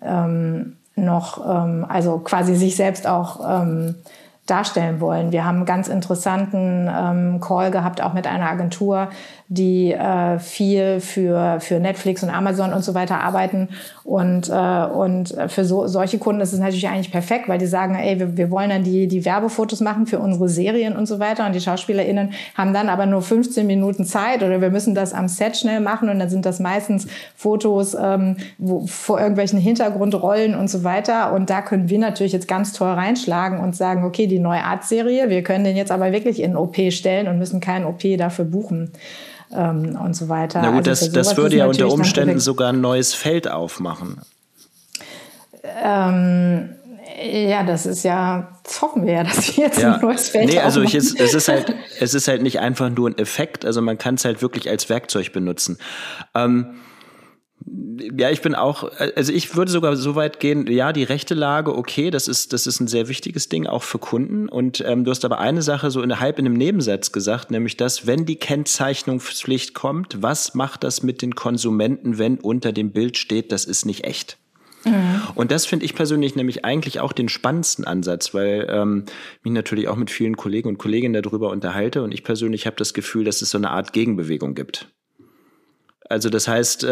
also quasi sich selbst auch darstellen wollen. Wir haben einen ganz interessanten Call gehabt, auch mit einer Agentur, die viel für Netflix und Amazon und so weiter arbeiten. Und für solche Kunden ist es natürlich eigentlich perfekt, weil die sagen, ey, wir wollen dann die Werbefotos machen für unsere Serien und so weiter. Und die SchauspielerInnen haben dann aber nur 15 Minuten Zeit oder wir müssen das am Set schnell machen. Und dann sind das meistens Fotos vor irgendwelchen Hintergrundrollen und so weiter. Und da können wir natürlich jetzt ganz toll reinschlagen und sagen, okay, die neue Art-Serie, wir können den jetzt aber wirklich in OP stellen und müssen keinen OP dafür buchen. Und so weiter. Na gut, also das würde ja unter Umständen sogar ein neues Feld aufmachen. Ja, das ist ja, das hoffen wir ja, dass wir jetzt ein neues Feld aufmachen. Also es ist halt nicht einfach nur ein Effekt, also man kann es halt wirklich als Werkzeug benutzen. Ja, ich bin auch, also ich würde sogar so weit gehen, ja, die rechte Lage, okay, das ist ein sehr wichtiges Ding, auch für Kunden. Und du hast aber eine Sache so halb in einem Nebensatz gesagt, nämlich dass, wenn die Kennzeichnungspflicht kommt, was macht das mit den Konsumenten, wenn unter dem Bild steht, das ist nicht echt? Mhm. Und das finde ich persönlich nämlich eigentlich auch den spannendsten Ansatz, weil mich natürlich auch mit vielen Kollegen und Kolleginnen darüber unterhalte und ich persönlich habe das Gefühl, dass es so eine Art Gegenbewegung gibt. Also das heißt,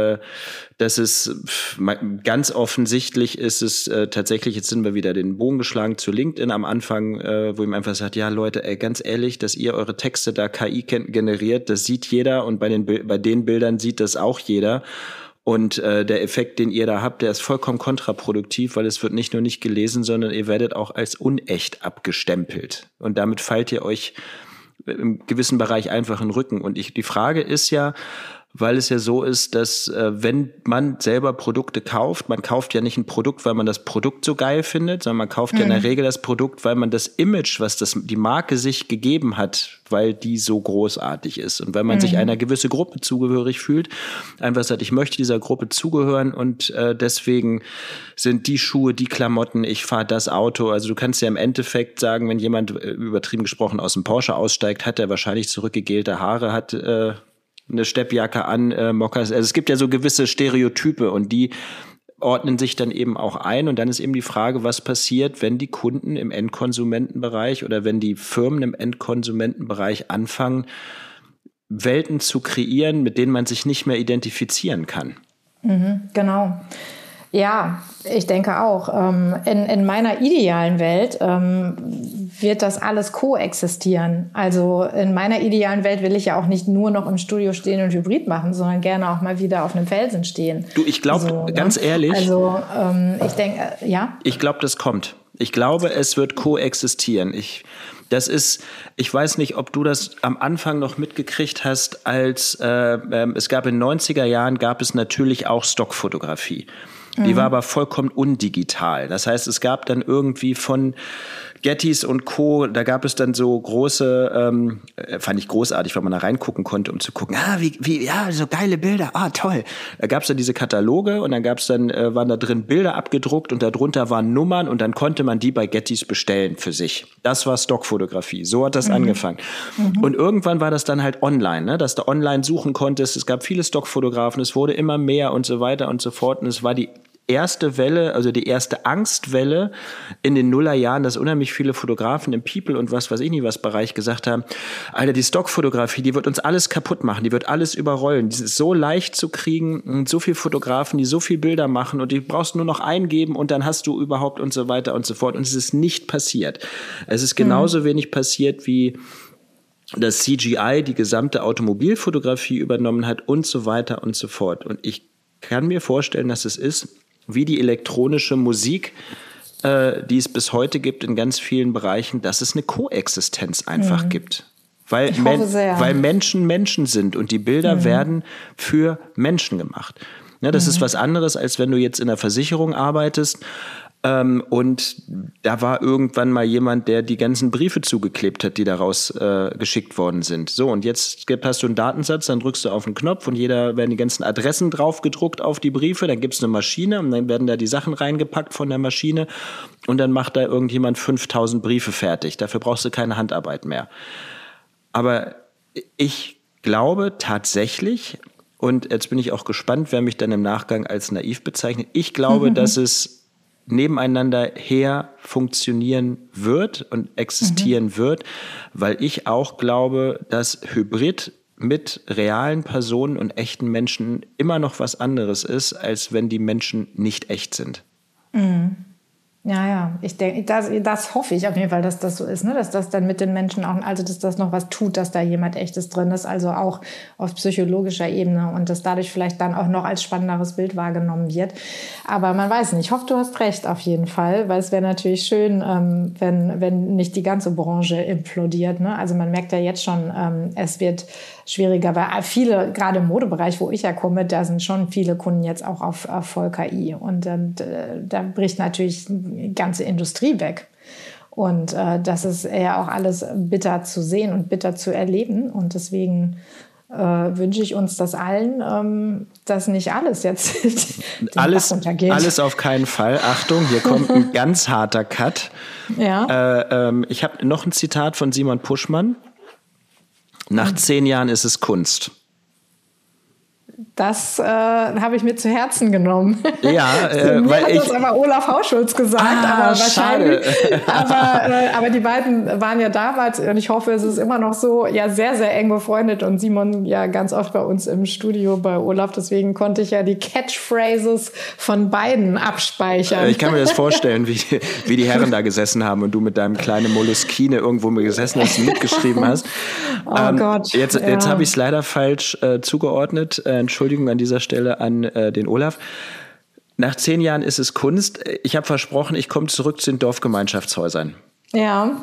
dass es ganz offensichtlich ist es tatsächlich, jetzt sind wir wieder den Bogen geschlagen zu LinkedIn am Anfang, wo ihm einfach sagt, ja Leute, ganz ehrlich, dass ihr eure Texte da KI generiert, das sieht jeder und bei den Bildern sieht das auch jeder. Und der Effekt, den ihr da habt, der ist vollkommen kontraproduktiv, weil es wird nicht nur nicht gelesen, sondern ihr werdet auch als unecht abgestempelt. Und damit fallt ihr euch im gewissen Bereich einfach in den Rücken. Und die Frage ist ja, weil es ja so ist, dass wenn man selber Produkte kauft, man kauft ja nicht ein Produkt, weil man das Produkt so geil findet, sondern man kauft ja in der Regel das Produkt, weil man das Image, was die Marke sich gegeben hat, weil die so großartig ist und weil man sich einer gewissen Gruppe zugehörig fühlt, einfach sagt, ich möchte dieser Gruppe zugehören und deswegen sind die Schuhe, die Klamotten, ich fahre das Auto. Also du kannst ja im Endeffekt sagen, wenn jemand, übertrieben gesprochen, aus dem Porsche aussteigt, hat er wahrscheinlich zurückgegelte Haare, hat eine Steppjacke an, Moccas. Also es gibt ja so gewisse Stereotype und die ordnen sich dann eben auch ein. Und dann ist eben die Frage, was passiert, wenn die Kunden im Endkonsumentenbereich oder wenn die Firmen im Endkonsumentenbereich anfangen, Welten zu kreieren, mit denen man sich nicht mehr identifizieren kann. Mhm, genau. Ja, ich denke auch. In meiner idealen Welt wird das alles koexistieren. Also in meiner idealen Welt will ich ja auch nicht nur noch im Studio stehen und Hybrid machen, sondern gerne auch mal wieder auf einem Felsen stehen. Du, ich glaube, ganz ehrlich. Also ich denke, ja. Ich glaube, das kommt. Ich glaube, es wird koexistieren. Ich weiß nicht, ob du das am Anfang noch mitgekriegt hast, als es gab in den 90er Jahren, gab es natürlich auch Stockfotografie. Die war aber vollkommen undigital. Das heißt, es gab dann irgendwie von Gettys und Co., da gab es dann so große, fand ich großartig, weil man da reingucken konnte, um zu gucken, so geile Bilder, toll. Da gab es dann diese Kataloge und dann waren da drin Bilder abgedruckt und darunter waren Nummern und dann konnte man die bei Gettys bestellen für sich. Das war Stockfotografie. So hat das angefangen. Und irgendwann war das dann halt online, ne? Dass du online suchen konntest. Es gab viele Stockfotografen, es wurde immer mehr und so weiter und so fort. Und es war die erste Welle, also die erste Angstwelle in den Nullerjahren, dass unheimlich viele Fotografen im People und was weiß ich nicht was Bereich gesagt haben, Alter, die Stockfotografie, die wird uns alles kaputt machen, die wird alles überrollen, die ist so leicht zu kriegen und so viele Fotografen, die so viel Bilder machen und die brauchst nur noch eingeben und dann hast du überhaupt und so weiter und so fort und es ist nicht passiert. Es ist genauso wenig passiert wie dass CGI die gesamte Automobilfotografie übernommen hat und so weiter und so fort. Und ich kann mir vorstellen, dass es ist wie die elektronische Musik, die es bis heute gibt in ganz vielen Bereichen, dass es eine Koexistenz einfach gibt. Weil Menschen Menschen sind und die Bilder werden für Menschen gemacht. Ja, das ist was anderes, als wenn du jetzt in der Versicherung arbeitest und da war irgendwann mal jemand, der die ganzen Briefe zugeklebt hat, die daraus geschickt worden sind. So, und jetzt hast du einen Datensatz, dann drückst du auf einen Knopf und werden die ganzen Adressen drauf gedruckt auf die Briefe, dann gibt's eine Maschine und dann werden da die Sachen reingepackt von der Maschine und dann macht da irgendjemand 5000 Briefe fertig. Dafür brauchst du keine Handarbeit mehr. Aber ich glaube tatsächlich, und jetzt bin ich auch gespannt, wer mich dann im Nachgang als naiv bezeichnet, ich glaube, dass es nebeneinander her funktionieren wird und existieren wird, weil ich auch glaube, dass Hybrid mit realen Personen und echten Menschen immer noch was anderes ist, als wenn die Menschen nicht echt sind. Ja, ich denke, das hoffe ich auf jeden Fall, dass das so ist, ne? Dass das dann mit den Menschen auch, also dass das noch was tut, dass da jemand Echtes drin ist, also auch auf psychologischer Ebene und dass dadurch vielleicht dann auch noch als spannenderes Bild wahrgenommen wird. Aber man weiß nicht. Ich hoffe, du hast recht auf jeden Fall, weil es wäre natürlich schön, wenn nicht die ganze Branche implodiert, ne? Also man merkt ja jetzt schon, es wird schwieriger, weil viele, gerade im Modebereich, wo ich ja komme, da sind schon viele Kunden jetzt auch auf voll KI und da bricht natürlich die ganze Industrie weg. Und das ist ja auch alles bitter zu sehen und bitter zu erleben. Und deswegen wünsche ich uns das allen, dass nicht alles jetzt alles runtergeht. Alles auf keinen Fall. Achtung, hier kommt ein ganz harter Cut. Ja. Ich habe noch ein Zitat von Simon Puschmann. Nach 10 Jahren ist es Kunst. Das habe ich mir zu Herzen genommen. Ja, weil hat das aber Olaf Hauschulz gesagt, aber wahrscheinlich. Aber die beiden waren ja damals, und ich hoffe, es ist immer noch so, ja sehr, sehr eng befreundet und Simon ja ganz oft bei uns im Studio bei Olaf, deswegen konnte ich ja die Catchphrases von beiden abspeichern. Ich kann mir das vorstellen, wie die Herren da gesessen haben und du mit deinem kleinen Moleskine irgendwo gesessen hast und mitgeschrieben hast. Oh Gott. Jetzt habe ich es leider falsch zugeordnet. Entschuldigung an dieser Stelle an den Olaf. Nach 10 Jahren ist es Kunst. Ich habe versprochen, ich komme zurück zu den Dorfgemeinschaftshäusern. Ja.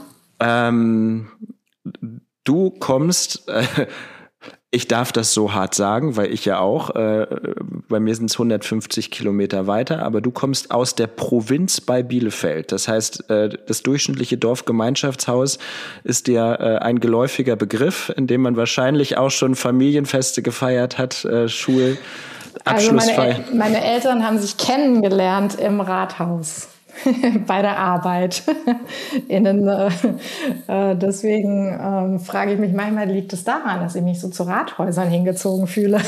Du kommst, ich darf das so hart sagen, weil ich ja auch, bei mir sind es 150 Kilometer weiter, aber du kommst aus der Provinz bei Bielefeld. Das heißt, das durchschnittliche Dorfgemeinschaftshaus ist dir ein geläufiger Begriff, in dem man wahrscheinlich auch schon Familienfeste gefeiert hat, Schulabschlussfeier. Also meine Eltern haben sich kennengelernt im Rathaus. Bei der Arbeit. Deswegen frage ich mich manchmal, liegt es daran, dass ich mich so zu Rathäusern hingezogen fühle?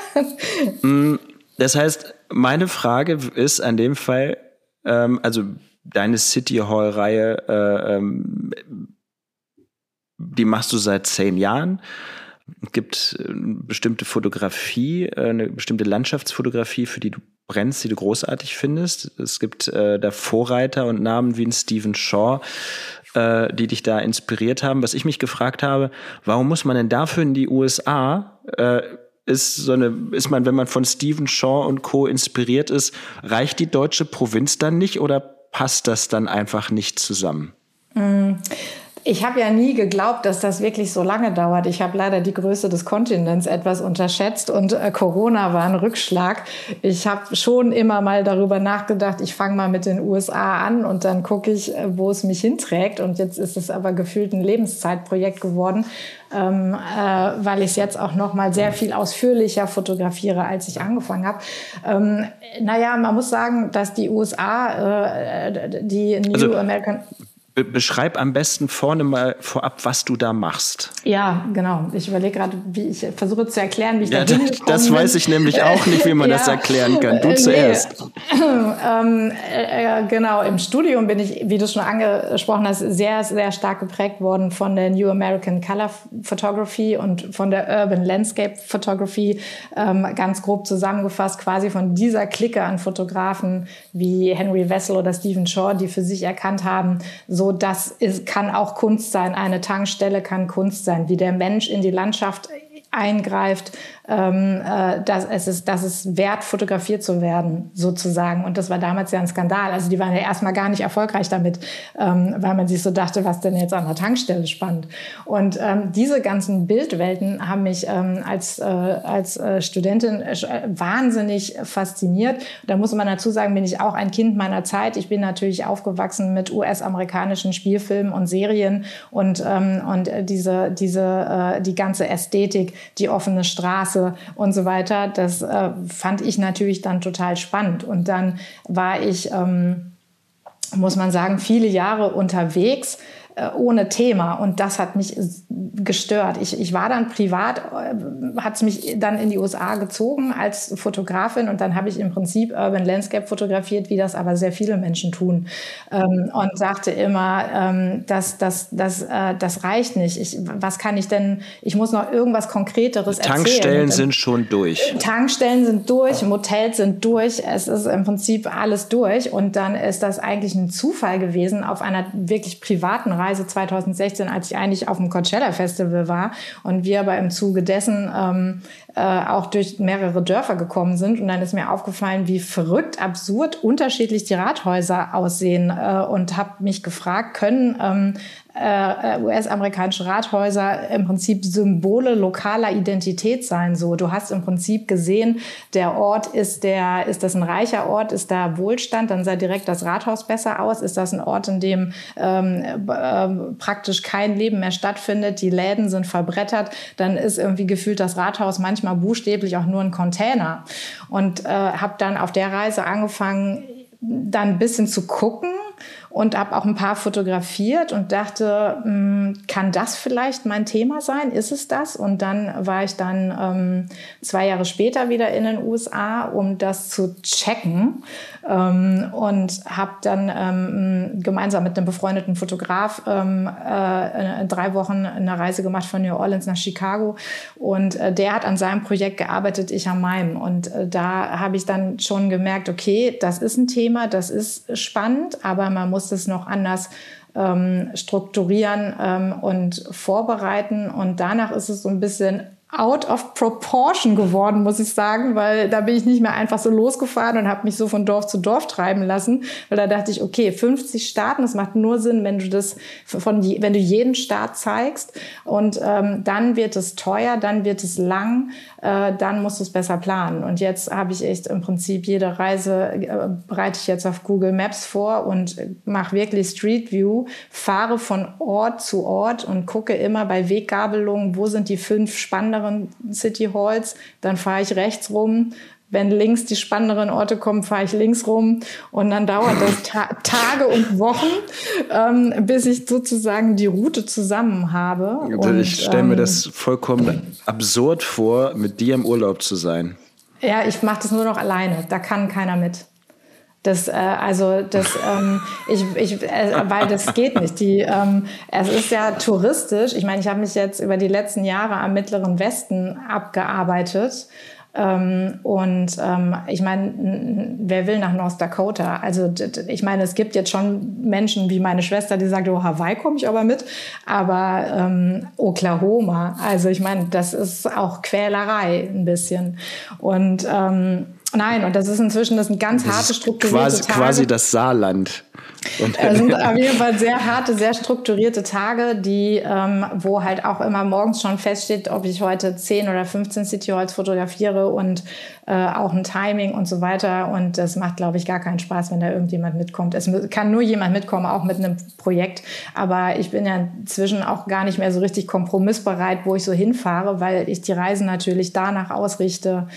Das heißt, meine Frage ist an dem Fall, also deine City Hall-Reihe, die machst du seit 10 Jahren. Es gibt eine bestimmte Fotografie, eine bestimmte Landschaftsfotografie, für die du brennst, die du großartig findest. Es gibt da Vorreiter und Namen wie ein Stephen Shaw, die dich da inspiriert haben. Was ich mich gefragt habe, warum muss man denn dafür in die USA? Ist man, wenn man von Stephen Shaw und Co. inspiriert ist, reicht die deutsche Provinz dann nicht oder passt das dann einfach nicht zusammen? Ich habe ja nie geglaubt, dass das wirklich so lange dauert. Ich habe leider die Größe des Kontinents etwas unterschätzt und Corona war ein Rückschlag. Ich habe schon immer mal darüber nachgedacht, ich fange mal mit den USA an und dann gucke ich, wo es mich hinträgt. Und jetzt ist es aber gefühlt ein Lebenszeitprojekt geworden, weil ich es jetzt auch noch mal sehr viel ausführlicher fotografiere, als ich angefangen habe. Man muss sagen, dass die USA, die New American... Beschreib am besten vorne mal vorab, was du da machst. Ja, genau. Ich überlege gerade, ich versuche zu erklären, wie ich da hingekommen bin. Das weiß ich nämlich auch nicht, wie man das erklären kann. Du zuerst. Genau, im Studium bin ich, wie du schon angesprochen hast, sehr, sehr stark geprägt worden von der New American Color Photography und von der Urban Landscape Photography. Ganz grob zusammengefasst, quasi von dieser Clique an Fotografen wie Henry Wessel oder Stephen Shore, die für sich erkannt haben, so kann auch Kunst sein. Eine Tankstelle kann Kunst sein, wie der Mensch in die Landschaft eingreift, dass es wert, fotografiert zu werden, sozusagen. Und das war damals ja ein Skandal. Also die waren ja erstmal gar nicht erfolgreich damit, weil man sich so dachte, was denn jetzt an der Tankstelle spannend. Und diese ganzen Bildwelten haben mich als Studentin wahnsinnig fasziniert. Da muss man dazu sagen, bin ich auch ein Kind meiner Zeit. Ich bin natürlich aufgewachsen mit US-amerikanischen Spielfilmen und Serien und die ganze Ästhetik, die offene Straße und so weiter. Das fand ich natürlich dann total spannend. Und dann war ich, muss man sagen, viele Jahre unterwegs, ohne Thema. Und das hat mich gestört. Ich war dann privat, hat es mich dann in die USA gezogen als Fotografin und dann habe ich im Prinzip Urban Landscape fotografiert, wie das aber sehr viele Menschen tun. Und sagte immer, das reicht nicht. Was kann ich denn, ich muss noch irgendwas Konkreteres erzählen. Tankstellen sind schon durch. Tankstellen sind durch, Motels sind durch, es ist im Prinzip alles durch. Und dann ist das eigentlich ein Zufall gewesen auf einer wirklich privaten Reise 2016, als ich eigentlich auf dem Coachella Festival war und wir aber im Zuge dessen auch durch mehrere Dörfer gekommen sind. Und dann ist mir aufgefallen, wie verrückt, absurd unterschiedlich die Rathäuser aussehen und habe mich gefragt, können US-amerikanische Rathäuser im Prinzip Symbole lokaler Identität sein. So, du hast im Prinzip gesehen, der Ort ist das ein reicher Ort, ist da Wohlstand, dann sah direkt das Rathaus besser aus. Ist das ein Ort, in dem praktisch kein Leben mehr stattfindet, die Läden sind verbrettert, dann ist irgendwie gefühlt das Rathaus manchmal buchstäblich auch nur ein Container. Und habe dann auf der Reise angefangen, dann ein bisschen zu gucken und habe auch ein paar fotografiert und dachte, kann das vielleicht mein Thema sein? Ist es das? Und dann war ich dann 2 Jahre später wieder in den USA, um das zu checken und habe dann gemeinsam mit einem befreundeten Fotograf 3 Wochen eine Reise gemacht von New Orleans nach Chicago und der hat an seinem Projekt gearbeitet, ich an meinem. Und da habe ich dann schon gemerkt, okay, das ist ein Thema, das ist spannend, aber man muss das noch anders strukturieren und vorbereiten. Und danach ist es so ein bisschen out of proportion geworden, muss ich sagen, weil da bin ich nicht mehr einfach so losgefahren und habe mich so von Dorf zu Dorf treiben lassen, weil da dachte ich, okay, 50 Staaten, das macht nur Sinn, wenn du wenn du jeden Staat zeigst und dann wird es teuer, dann wird es lang, dann musst du es besser planen. Und jetzt habe ich echt im Prinzip jede Reise bereite ich jetzt auf Google Maps vor und mache wirklich Street View, fahre von Ort zu Ort und gucke immer bei Weggabelungen, wo sind die 5 spannenderen City Halls, dann fahre ich rechts rum. Wenn links die spannenderen Orte kommen, fahre ich links rum und dann dauert das Tage und Wochen, bis ich sozusagen die Route zusammen habe. Und, ich stelle mir das vollkommen absurd vor, mit dir im Urlaub zu sein. Ja, ich mache das nur noch alleine. Da kann keiner mit. Weil das geht nicht. Es ist ja touristisch. Ich meine, ich habe mich jetzt über die letzten Jahre am Mittleren Westen abgearbeitet. Ich meine, wer will nach North Dakota? Also ich meine, es gibt jetzt schon Menschen wie meine Schwester, die sagt, oh, Hawaii komme ich aber mit, aber Oklahoma, also ich meine, das ist auch Quälerei ein bisschen. Und nein, und das ist inzwischen das ein ganz harte strukturierte Tage. Quasi das Saarland. Es sind auf jeden Fall sehr harte, sehr strukturierte Tage, wo halt auch immer morgens schon feststeht, ob ich heute 10 oder 15 City Halls fotografiere und auch ein Timing und so weiter. Und das macht, glaube ich, gar keinen Spaß, wenn da irgendjemand mitkommt. Es kann nur jemand mitkommen, auch mit einem Projekt. Aber ich bin ja inzwischen auch gar nicht mehr so richtig kompromissbereit, wo ich so hinfahre, weil ich die Reisen natürlich danach ausrichte,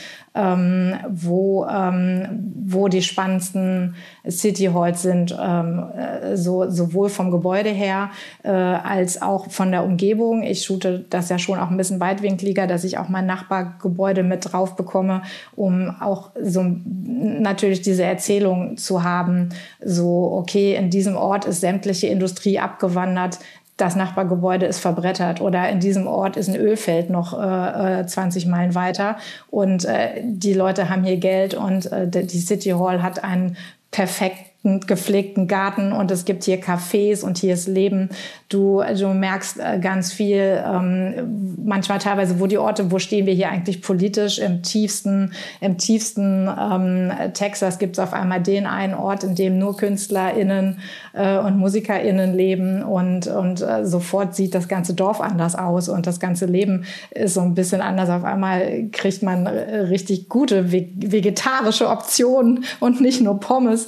wo die spannendsten City Halls sind, sowohl vom Gebäude her als auch von der Umgebung. Ich shoote das ja schon auch ein bisschen weitwinkliger, dass ich auch mein Nachbargebäude mit drauf bekomme, um auch so natürlich diese Erzählung zu haben, so okay, in diesem Ort ist sämtliche Industrie abgewandert, das Nachbargebäude ist verbrettert oder in diesem Ort ist ein Ölfeld noch 20 Meilen weiter und die Leute haben hier Geld und die City Hall hat einen perfekten, gepflegten Garten und es gibt hier Cafés und hier ist Leben. Du merkst ganz viel, manchmal teilweise, wo stehen wir hier eigentlich politisch? Im tiefsten Texas gibt es auf einmal den einen Ort, in dem nur KünstlerInnen und MusikerInnen leben und sofort sieht das ganze Dorf anders aus und das ganze Leben ist so ein bisschen anders. Auf einmal kriegt man richtig gute vegetarische Optionen und nicht nur Pommes.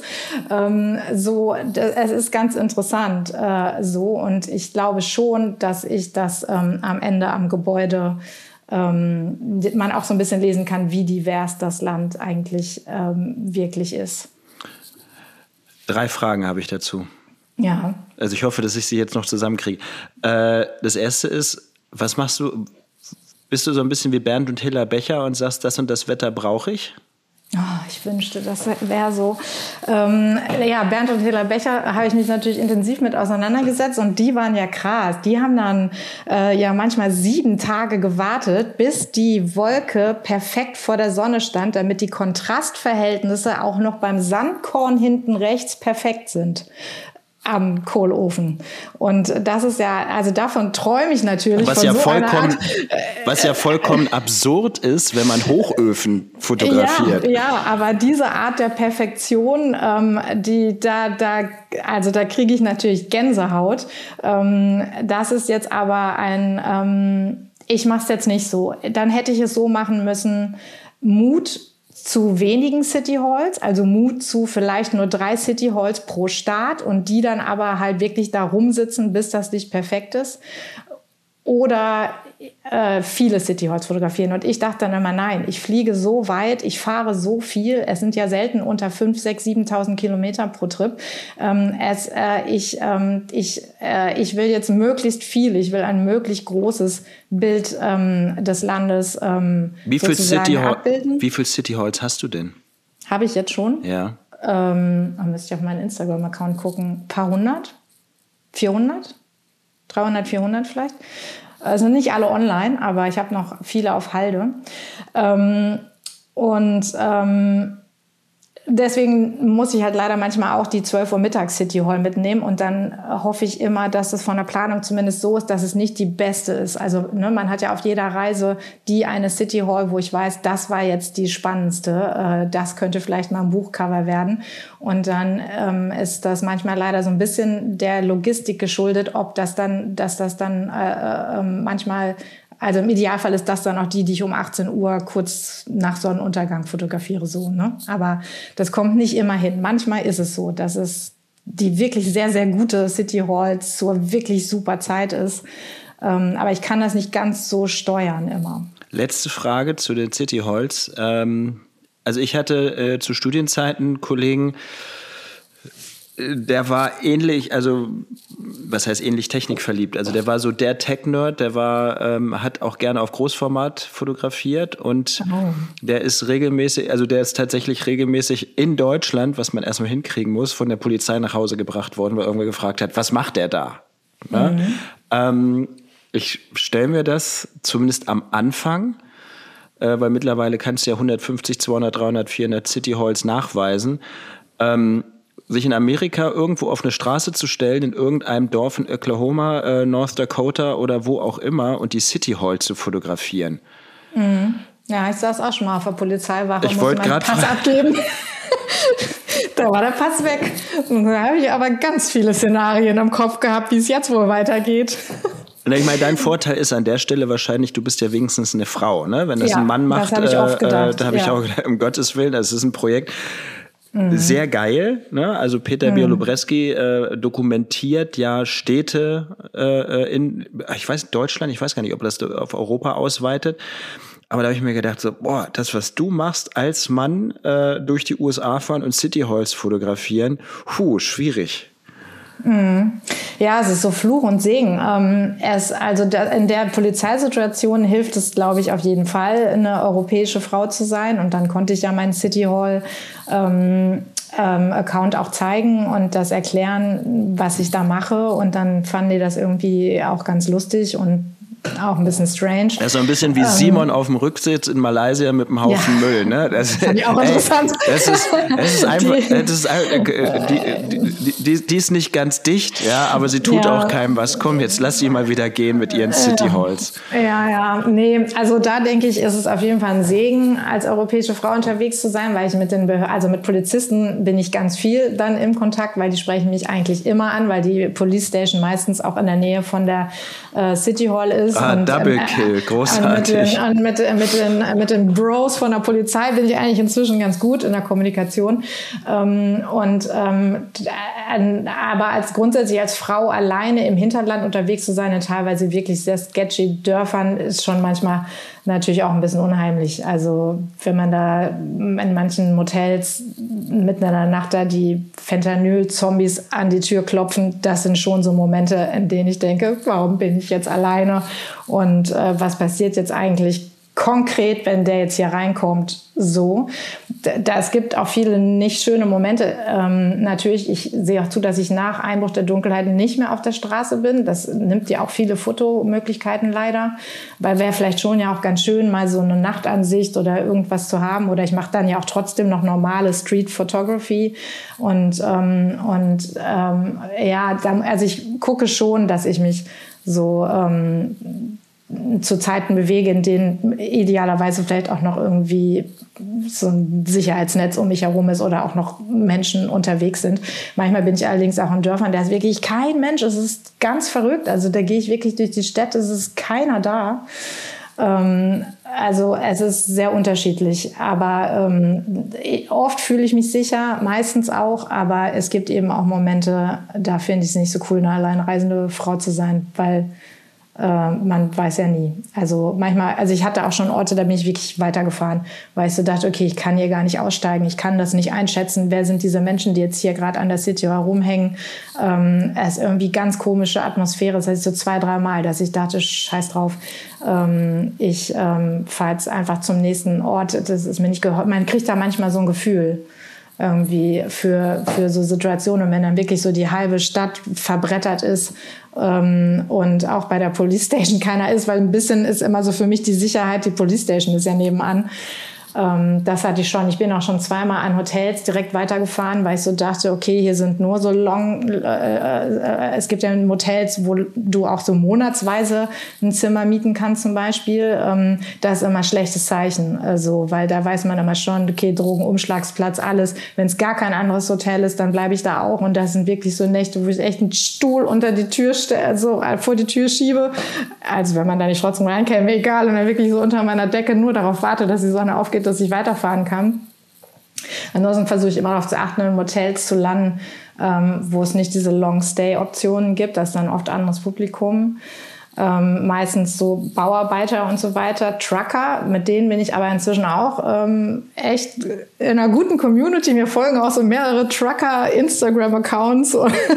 Es ist ganz interessant und ich glaube schon, dass ich das am Ende am Gebäude man auch so ein bisschen lesen kann, wie divers das Land eigentlich wirklich ist. 3 Fragen habe ich dazu. Ja. Also ich hoffe, dass ich sie jetzt noch zusammenkriege. Das erste ist, was machst du? Bist du so ein bisschen wie Bernd und Hilla Becher und sagst, das und das Wetter brauche ich? Oh, ich wünschte, das wäre so. Bernd und Hilla Becher habe ich mich natürlich intensiv mit auseinandergesetzt und die waren ja krass. Die haben dann manchmal 7 Tage gewartet, bis die Wolke perfekt vor der Sonne stand, damit die Kontrastverhältnisse auch noch beim Sandkorn hinten rechts perfekt sind am Kohlofen. Und das ist ja, also davon träume ich natürlich. Was ja vollkommen absurd ist, wenn man Hochöfen fotografiert. Ja, aber diese Art der Perfektion, da kriege ich natürlich Gänsehaut. Das ist jetzt aber ich mache es jetzt nicht so. Dann hätte ich es so machen müssen, Mut zu wenigen City Halls, also Mut zu vielleicht nur 3 City Halls pro Start und die dann aber halt wirklich da rumsitzen, bis das Licht perfekt ist. Oder viele City Halls fotografieren. Und ich dachte dann immer, nein, ich fliege so weit, ich fahre so viel. Es sind ja selten unter 5.000, 6.000, 7.000 Kilometer pro Trip. Ich will jetzt möglichst viel. Ich will ein möglichst großes Bild des Landes abbilden. Wie viel City Halls hast du denn? Habe ich jetzt schon? Ja. Da müsste ich auf meinen Instagram-Account gucken. Ein paar 100? 400? 300, 400 vielleicht. Also nicht alle online, aber ich habe noch viele auf Halde. Deswegen muss ich halt leider manchmal auch die 12 Uhr mittags City Hall mitnehmen und dann hoffe ich immer, dass es von der Planung zumindest so ist, dass es nicht die beste ist. Also man hat ja auf jeder Reise die eine City Hall, wo ich weiß, das war jetzt die spannendste, das könnte vielleicht mal ein Buchcover werden und dann ist das manchmal leider so ein bisschen der Logistik geschuldet, dass das dann manchmal. Also im Idealfall ist das dann auch die ich um 18 Uhr kurz nach Sonnenuntergang fotografiere, so, ne? Aber das kommt nicht immer hin. Manchmal ist es so, dass es die wirklich sehr, sehr gute City Halls zur wirklich super Zeit ist. Aber ich kann das nicht ganz so steuern immer. Letzte Frage zu den City Halls. Also ich hatte zu Studienzeiten einen Kollegen, der war ähnlich, also was heißt ähnlich technikverliebt? Also der war so der Tech-Nerd, der hat auch gerne auf Großformat fotografiert und der ist tatsächlich regelmäßig in Deutschland, was man erstmal hinkriegen muss, von der Polizei nach Hause gebracht worden, weil irgendwer gefragt hat, was macht der da? Ich stelle mir das zumindest am Anfang, weil mittlerweile kannst du ja 150, 200, 300, 400 City Halls nachweisen, sich in Amerika irgendwo auf eine Straße zu stellen, in irgendeinem Dorf in Oklahoma, North Dakota oder wo auch immer und die City Hall zu fotografieren. Ja, ich saß auch schon mal auf der Polizeiwache und musste meinen Pass abgeben. Da war der Pass weg. Und da habe ich aber ganz viele Szenarien im Kopf gehabt, wie es jetzt wohl weitergeht. Und ich meine, dein Vorteil ist an der Stelle wahrscheinlich, du bist ja wenigstens eine Frau, ne? Wenn das ein Mann macht, das habe ich oft gedacht. Da habe ich auch gedacht, um Gottes Willen, das ist ein Projekt. Sehr geil, ne? Also Peter Bialobreski dokumentiert ja Städte in, ich weiß, Deutschland, ich weiß gar nicht, ob das auf Europa ausweitet. Aber da habe ich mir gedacht, so, boah, das, was du machst als Mann, durch die USA fahren und City Halls fotografieren, schwierig. Ja, es ist so Fluch und Segen. In der Polizeisituation hilft es, glaube ich, auf jeden Fall, eine europäische Frau zu sein. Und dann konnte ich ja meinen City Hall Account auch zeigen und das erklären, was ich da mache. Und dann fanden die das irgendwie auch ganz lustig und auch ein bisschen strange. Das ist so ein bisschen wie Simon auf dem Rücksitz in Malaysia mit einem Haufen Müll, ne? Das fand ich auch interessant. Das ist einfach, die ist nicht ganz dicht, ja, aber sie tut auch keinem was. Komm, jetzt lass sie mal wieder gehen mit ihren City Halls. Nee, also da denke ich, ist es auf jeden Fall ein Segen, als europäische Frau unterwegs zu sein, weil ich mit Polizisten bin ich ganz viel dann im Kontakt, weil die sprechen mich eigentlich immer an, weil die Police Station meistens auch in der Nähe von der City Hall ist. Double Kill, großartig. Mit den Bros von der Polizei bin ich eigentlich inzwischen ganz gut in der Kommunikation. Aber grundsätzlich als Frau alleine im Hinterland unterwegs zu sein, in teilweise wirklich sehr sketchy Dörfern, ist schon manchmal natürlich auch ein bisschen unheimlich. Also wenn man da in manchen Motels mitten in der Nacht da die Fentanyl-Zombies an die Tür klopfen, das sind schon so Momente, in denen ich denke, warum bin ich jetzt alleine und was passiert jetzt eigentlich konkret, wenn der jetzt hier reinkommt, so. Es gibt auch viele nicht schöne Momente. Natürlich, ich sehe auch zu, dass ich nach Einbruch der Dunkelheit nicht mehr auf der Straße bin. Das nimmt ja auch viele Fotomöglichkeiten leider. Weil wäre vielleicht schon ja auch ganz schön, mal so eine Nachtansicht oder irgendwas zu haben. Oder ich mache dann ja auch trotzdem noch normale Street Photography. Also ich gucke schon, dass ich mich so zu Zeiten bewege, in denen idealerweise vielleicht auch noch irgendwie so ein Sicherheitsnetz um mich herum ist oder auch noch Menschen unterwegs sind. Manchmal bin ich allerdings auch in Dörfern, da ist wirklich kein Mensch. Es ist ganz verrückt. Also da gehe ich wirklich durch die Städte, es ist keiner da. Also es ist sehr unterschiedlich. Aber oft fühle ich mich sicher, meistens auch. Aber es gibt eben auch Momente, da finde ich es nicht so cool, eine alleinreisende Frau zu sein, weil man weiß ja nie. Also manchmal, ich hatte auch schon Orte, da bin ich wirklich weitergefahren, weil ich so dachte, okay, ich kann hier gar nicht aussteigen, ich kann das nicht einschätzen, wer sind diese Menschen, die jetzt hier gerade an der City herumhängen. Es ist irgendwie ganz komische Atmosphäre, das heißt so 2-3 Mal, dass ich dachte, scheiß drauf, ich fahre jetzt einfach zum nächsten Ort, das ist mir nicht geholfen. Man kriegt da manchmal so ein Gefühl irgendwie für so Situationen, wenn dann wirklich so die halbe Stadt verbrettert ist und auch bei der Police Station keiner ist, weil ein bisschen ist immer so für mich die Sicherheit, die Police Station ist ja nebenan. Das hatte ich schon. Ich bin auch schon 2-mal an Hotels direkt weitergefahren, weil ich so dachte, okay, hier sind nur so es gibt ja Motels, wo du auch so monatsweise ein Zimmer mieten kannst zum Beispiel. Das ist immer ein schlechtes Zeichen. Also, weil da weiß man immer schon, okay, Drogenumschlagsplatz, alles. Wenn es gar kein anderes Hotel ist, dann bleibe ich da auch. Und das sind wirklich so Nächte, wo ich echt einen Stuhl unter die Tür vor die Tür schiebe. Also, wenn man da nicht trotzdem reinkäme, egal. Und dann wirklich so unter meiner Decke nur darauf warte, dass die Sonne aufgeht, dass ich weiterfahren kann. Ansonsten versuche ich immer darauf zu achten, in Motels zu landen, wo es nicht diese Long-Stay-Optionen gibt. Das ist dann oft anderes Publikum. Meistens so Bauarbeiter und so weiter, Trucker, mit denen bin ich aber inzwischen auch echt in einer guten Community. Mir folgen auch so mehrere Trucker-Instagram-Accounts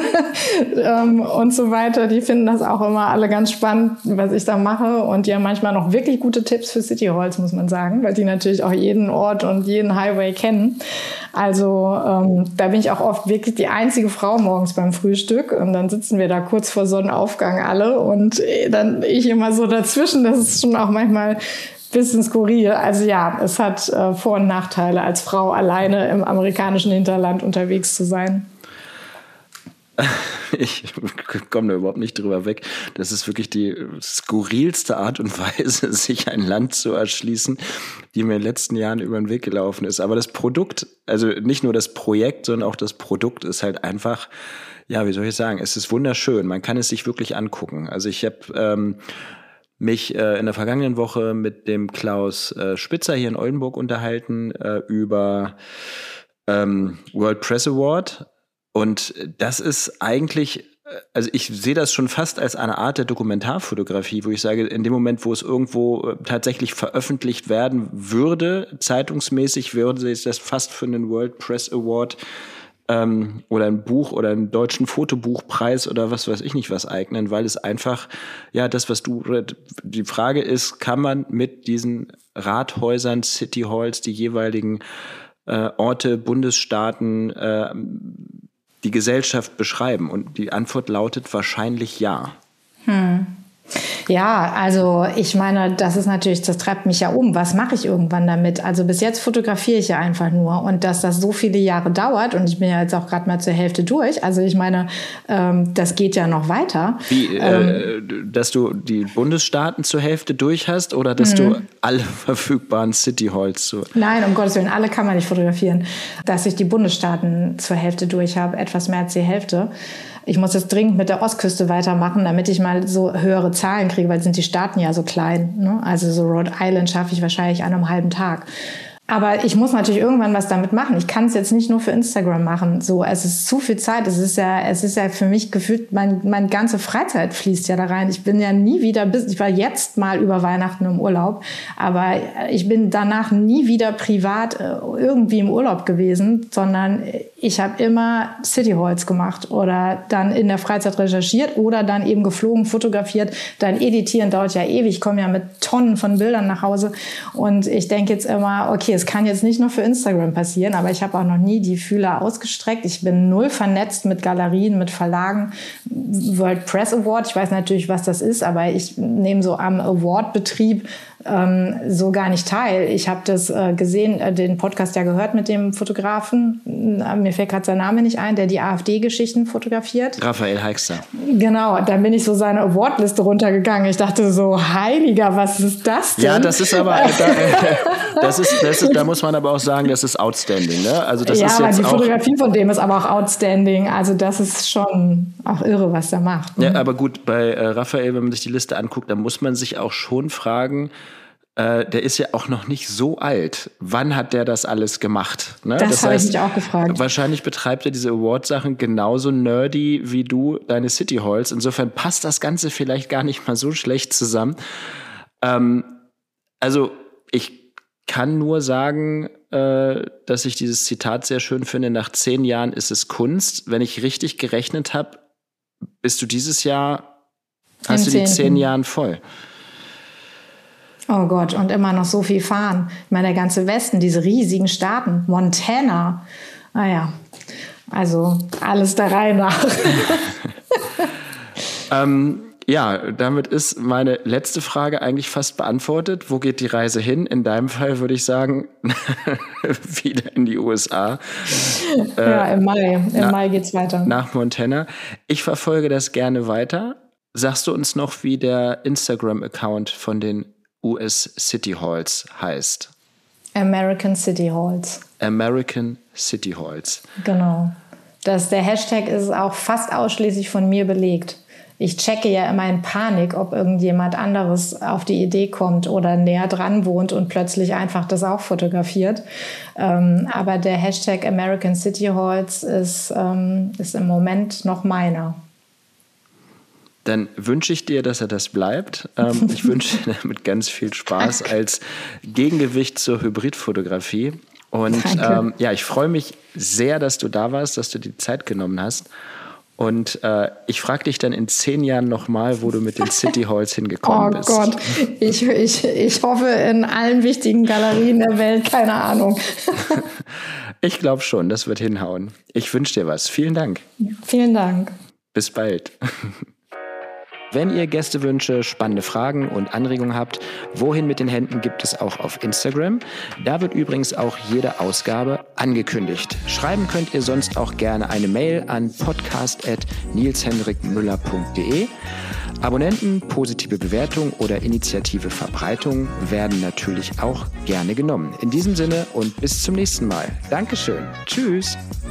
und so weiter. Die finden das auch immer alle ganz spannend, was ich da mache. Und die haben manchmal noch wirklich gute Tipps für City Halls, muss man sagen, weil die natürlich auch jeden Ort und jeden Highway kennen. Also da bin ich auch oft wirklich die einzige Frau morgens beim Frühstück. Und dann sitzen wir da kurz vor Sonnenaufgang alle und dann ich immer so dazwischen. Das ist schon auch manchmal ein bisschen skurril. Also ja, es hat Vor- und Nachteile, als Frau alleine im amerikanischen Hinterland unterwegs zu sein. Ich komme da überhaupt nicht drüber weg. Das ist wirklich die skurrilste Art und Weise, sich ein Land zu erschließen, die mir in den letzten Jahren über den Weg gelaufen ist. Aber das Produkt, also nicht nur das Projekt, sondern auch das Produkt ist halt einfach, ja, wie soll ich sagen, es ist wunderschön. Man kann es sich wirklich angucken. Also ich habe mich in der vergangenen Woche mit dem Klaus Spitzer hier in Oldenburg unterhalten über World Press Award. Und das ist eigentlich, also ich sehe das schon fast als eine Art der Dokumentarfotografie, wo ich sage, in dem Moment, wo es irgendwo tatsächlich veröffentlicht werden würde, zeitungsmäßig würde sich das fast für einen World Press Award oder ein Buch oder einen deutschen Fotobuchpreis oder was weiß ich nicht was eignen, weil es einfach, ja, das, was die Frage ist, kann man mit diesen Rathäusern, City Halls, die jeweiligen Orte, Bundesstaaten, die Gesellschaft beschreiben? Und die Antwort lautet wahrscheinlich ja. Ja, also ich meine, das treibt mich ja um. Was mache ich irgendwann damit? Also bis jetzt fotografiere ich ja einfach nur. Und dass das so viele Jahre dauert, und ich bin ja jetzt auch gerade mal zur Hälfte durch, also ich meine, das geht ja noch weiter. Wie, dass du die Bundesstaaten zur Hälfte durch hast oder dass du alle verfügbaren City Halls Nein, um Gottes Willen, alle kann man nicht fotografieren. Dass ich die Bundesstaaten zur Hälfte durch habe, etwas mehr als die Hälfte. Ich muss jetzt dringend mit der Ostküste weitermachen, damit ich mal so höhere Zahlen kriege, weil sind die Staaten ja so klein. Ne? Also so Rhode Island schaffe ich wahrscheinlich an einem halben Tag. Aber ich muss natürlich irgendwann was damit machen. Ich kann es jetzt nicht nur für Instagram machen. So, es ist zu viel Zeit. Es ist ja für mich gefühlt, meine ganze Freizeit fließt ja da rein. Ich bin ja nie wieder, ich war jetzt mal über Weihnachten im Urlaub, aber ich bin danach nie wieder privat irgendwie im Urlaub gewesen, sondern ich habe immer City Halls gemacht oder dann in der Freizeit recherchiert oder dann eben geflogen, fotografiert. Dann editieren dauert ja ewig. Ich komme ja mit Tonnen von Bildern nach Hause und ich denke jetzt immer, okay, es kann jetzt nicht nur für Instagram passieren, aber ich habe auch noch nie die Fühler ausgestreckt. Ich bin null vernetzt mit Galerien, mit Verlagen. World Press Award, ich weiß natürlich, was das ist, aber ich nehme so am Award-Betrieb so gar nicht teil. Ich habe das gesehen, den Podcast ja gehört mit dem Fotografen. Mir fällt gerade sein Name nicht ein, der die AfD-Geschichten fotografiert. RaphaelEixter. Genau, dann bin ich so seine Awardliste runtergegangen. Ich dachte so, Heiliger, was ist das denn? Ja, das ist aber, da muss man aber auch sagen, das ist outstanding, ne? Also das ist jetzt die Fotografie von dem ist aber auch outstanding. Also das ist schon auch irre, was er macht. Ne? Ja, aber gut, bei Raphael, wenn man sich die Liste anguckt, dann muss man sich auch schon fragen, der ist ja auch noch nicht so alt. Wann hat der das alles gemacht? Ne? Das habe ich mich auch gefragt. Wahrscheinlich betreibt er diese Award-Sachen genauso nerdy wie du deine City Halls. Insofern passt das Ganze vielleicht gar nicht mal so schlecht zusammen. Also ich kann nur sagen, dass ich dieses Zitat sehr schön finde. Nach 10 Jahren ist es Kunst. Wenn ich richtig gerechnet habe, bist du dieses Jahr, hast du die 10 Jahren voll. Oh Gott, und immer noch so viel fahren. Ich meine, der ganze Westen, diese riesigen Staaten, Montana. Naja, also alles der Reihe nach. Ja, damit ist meine letzte Frage eigentlich fast beantwortet. Wo geht die Reise hin? In deinem Fall würde ich sagen, wieder in die USA. Ja, im Mai. Im Mai geht's weiter. Nach Montana. Ich verfolge das gerne weiter. Sagst du uns noch, wie der Instagram-Account von den US City Halls heißt? American City Halls. American City Halls. Genau. Der Hashtag ist auch fast ausschließlich von mir belegt. Ich checke ja immer in Panik, ob irgendjemand anderes auf die Idee kommt oder näher dran wohnt und plötzlich einfach das auch fotografiert. Aber der Hashtag American City Halls ist im Moment noch meiner. Dann wünsche ich dir, dass er das bleibt. Ich wünsche dir damit ganz viel Spaß als Gegengewicht zur Hybridfotografie. Und ich freue mich sehr, dass du da warst, dass du die Zeit genommen hast. Und ich frage dich dann in 10 Jahren nochmal, wo du mit den City Halls hingekommen bist. Oh Gott, ich hoffe in allen wichtigen Galerien der Welt, keine Ahnung. Ich glaube schon, das wird hinhauen. Ich wünsche dir was. Vielen Dank. Vielen Dank. Bis bald. Wenn ihr Gästewünsche, spannende Fragen und Anregungen habt, Wohin mit den Händen gibt es auch auf Instagram. Da wird übrigens auch jede Ausgabe angekündigt. Schreiben könnt ihr sonst auch gerne eine Mail an podcast@nilshenrikmüller.de. Abonnenten, positive Bewertung oder Initiative Verbreitung werden natürlich auch gerne genommen. In diesem Sinne und bis zum nächsten Mal. Dankeschön. Tschüss.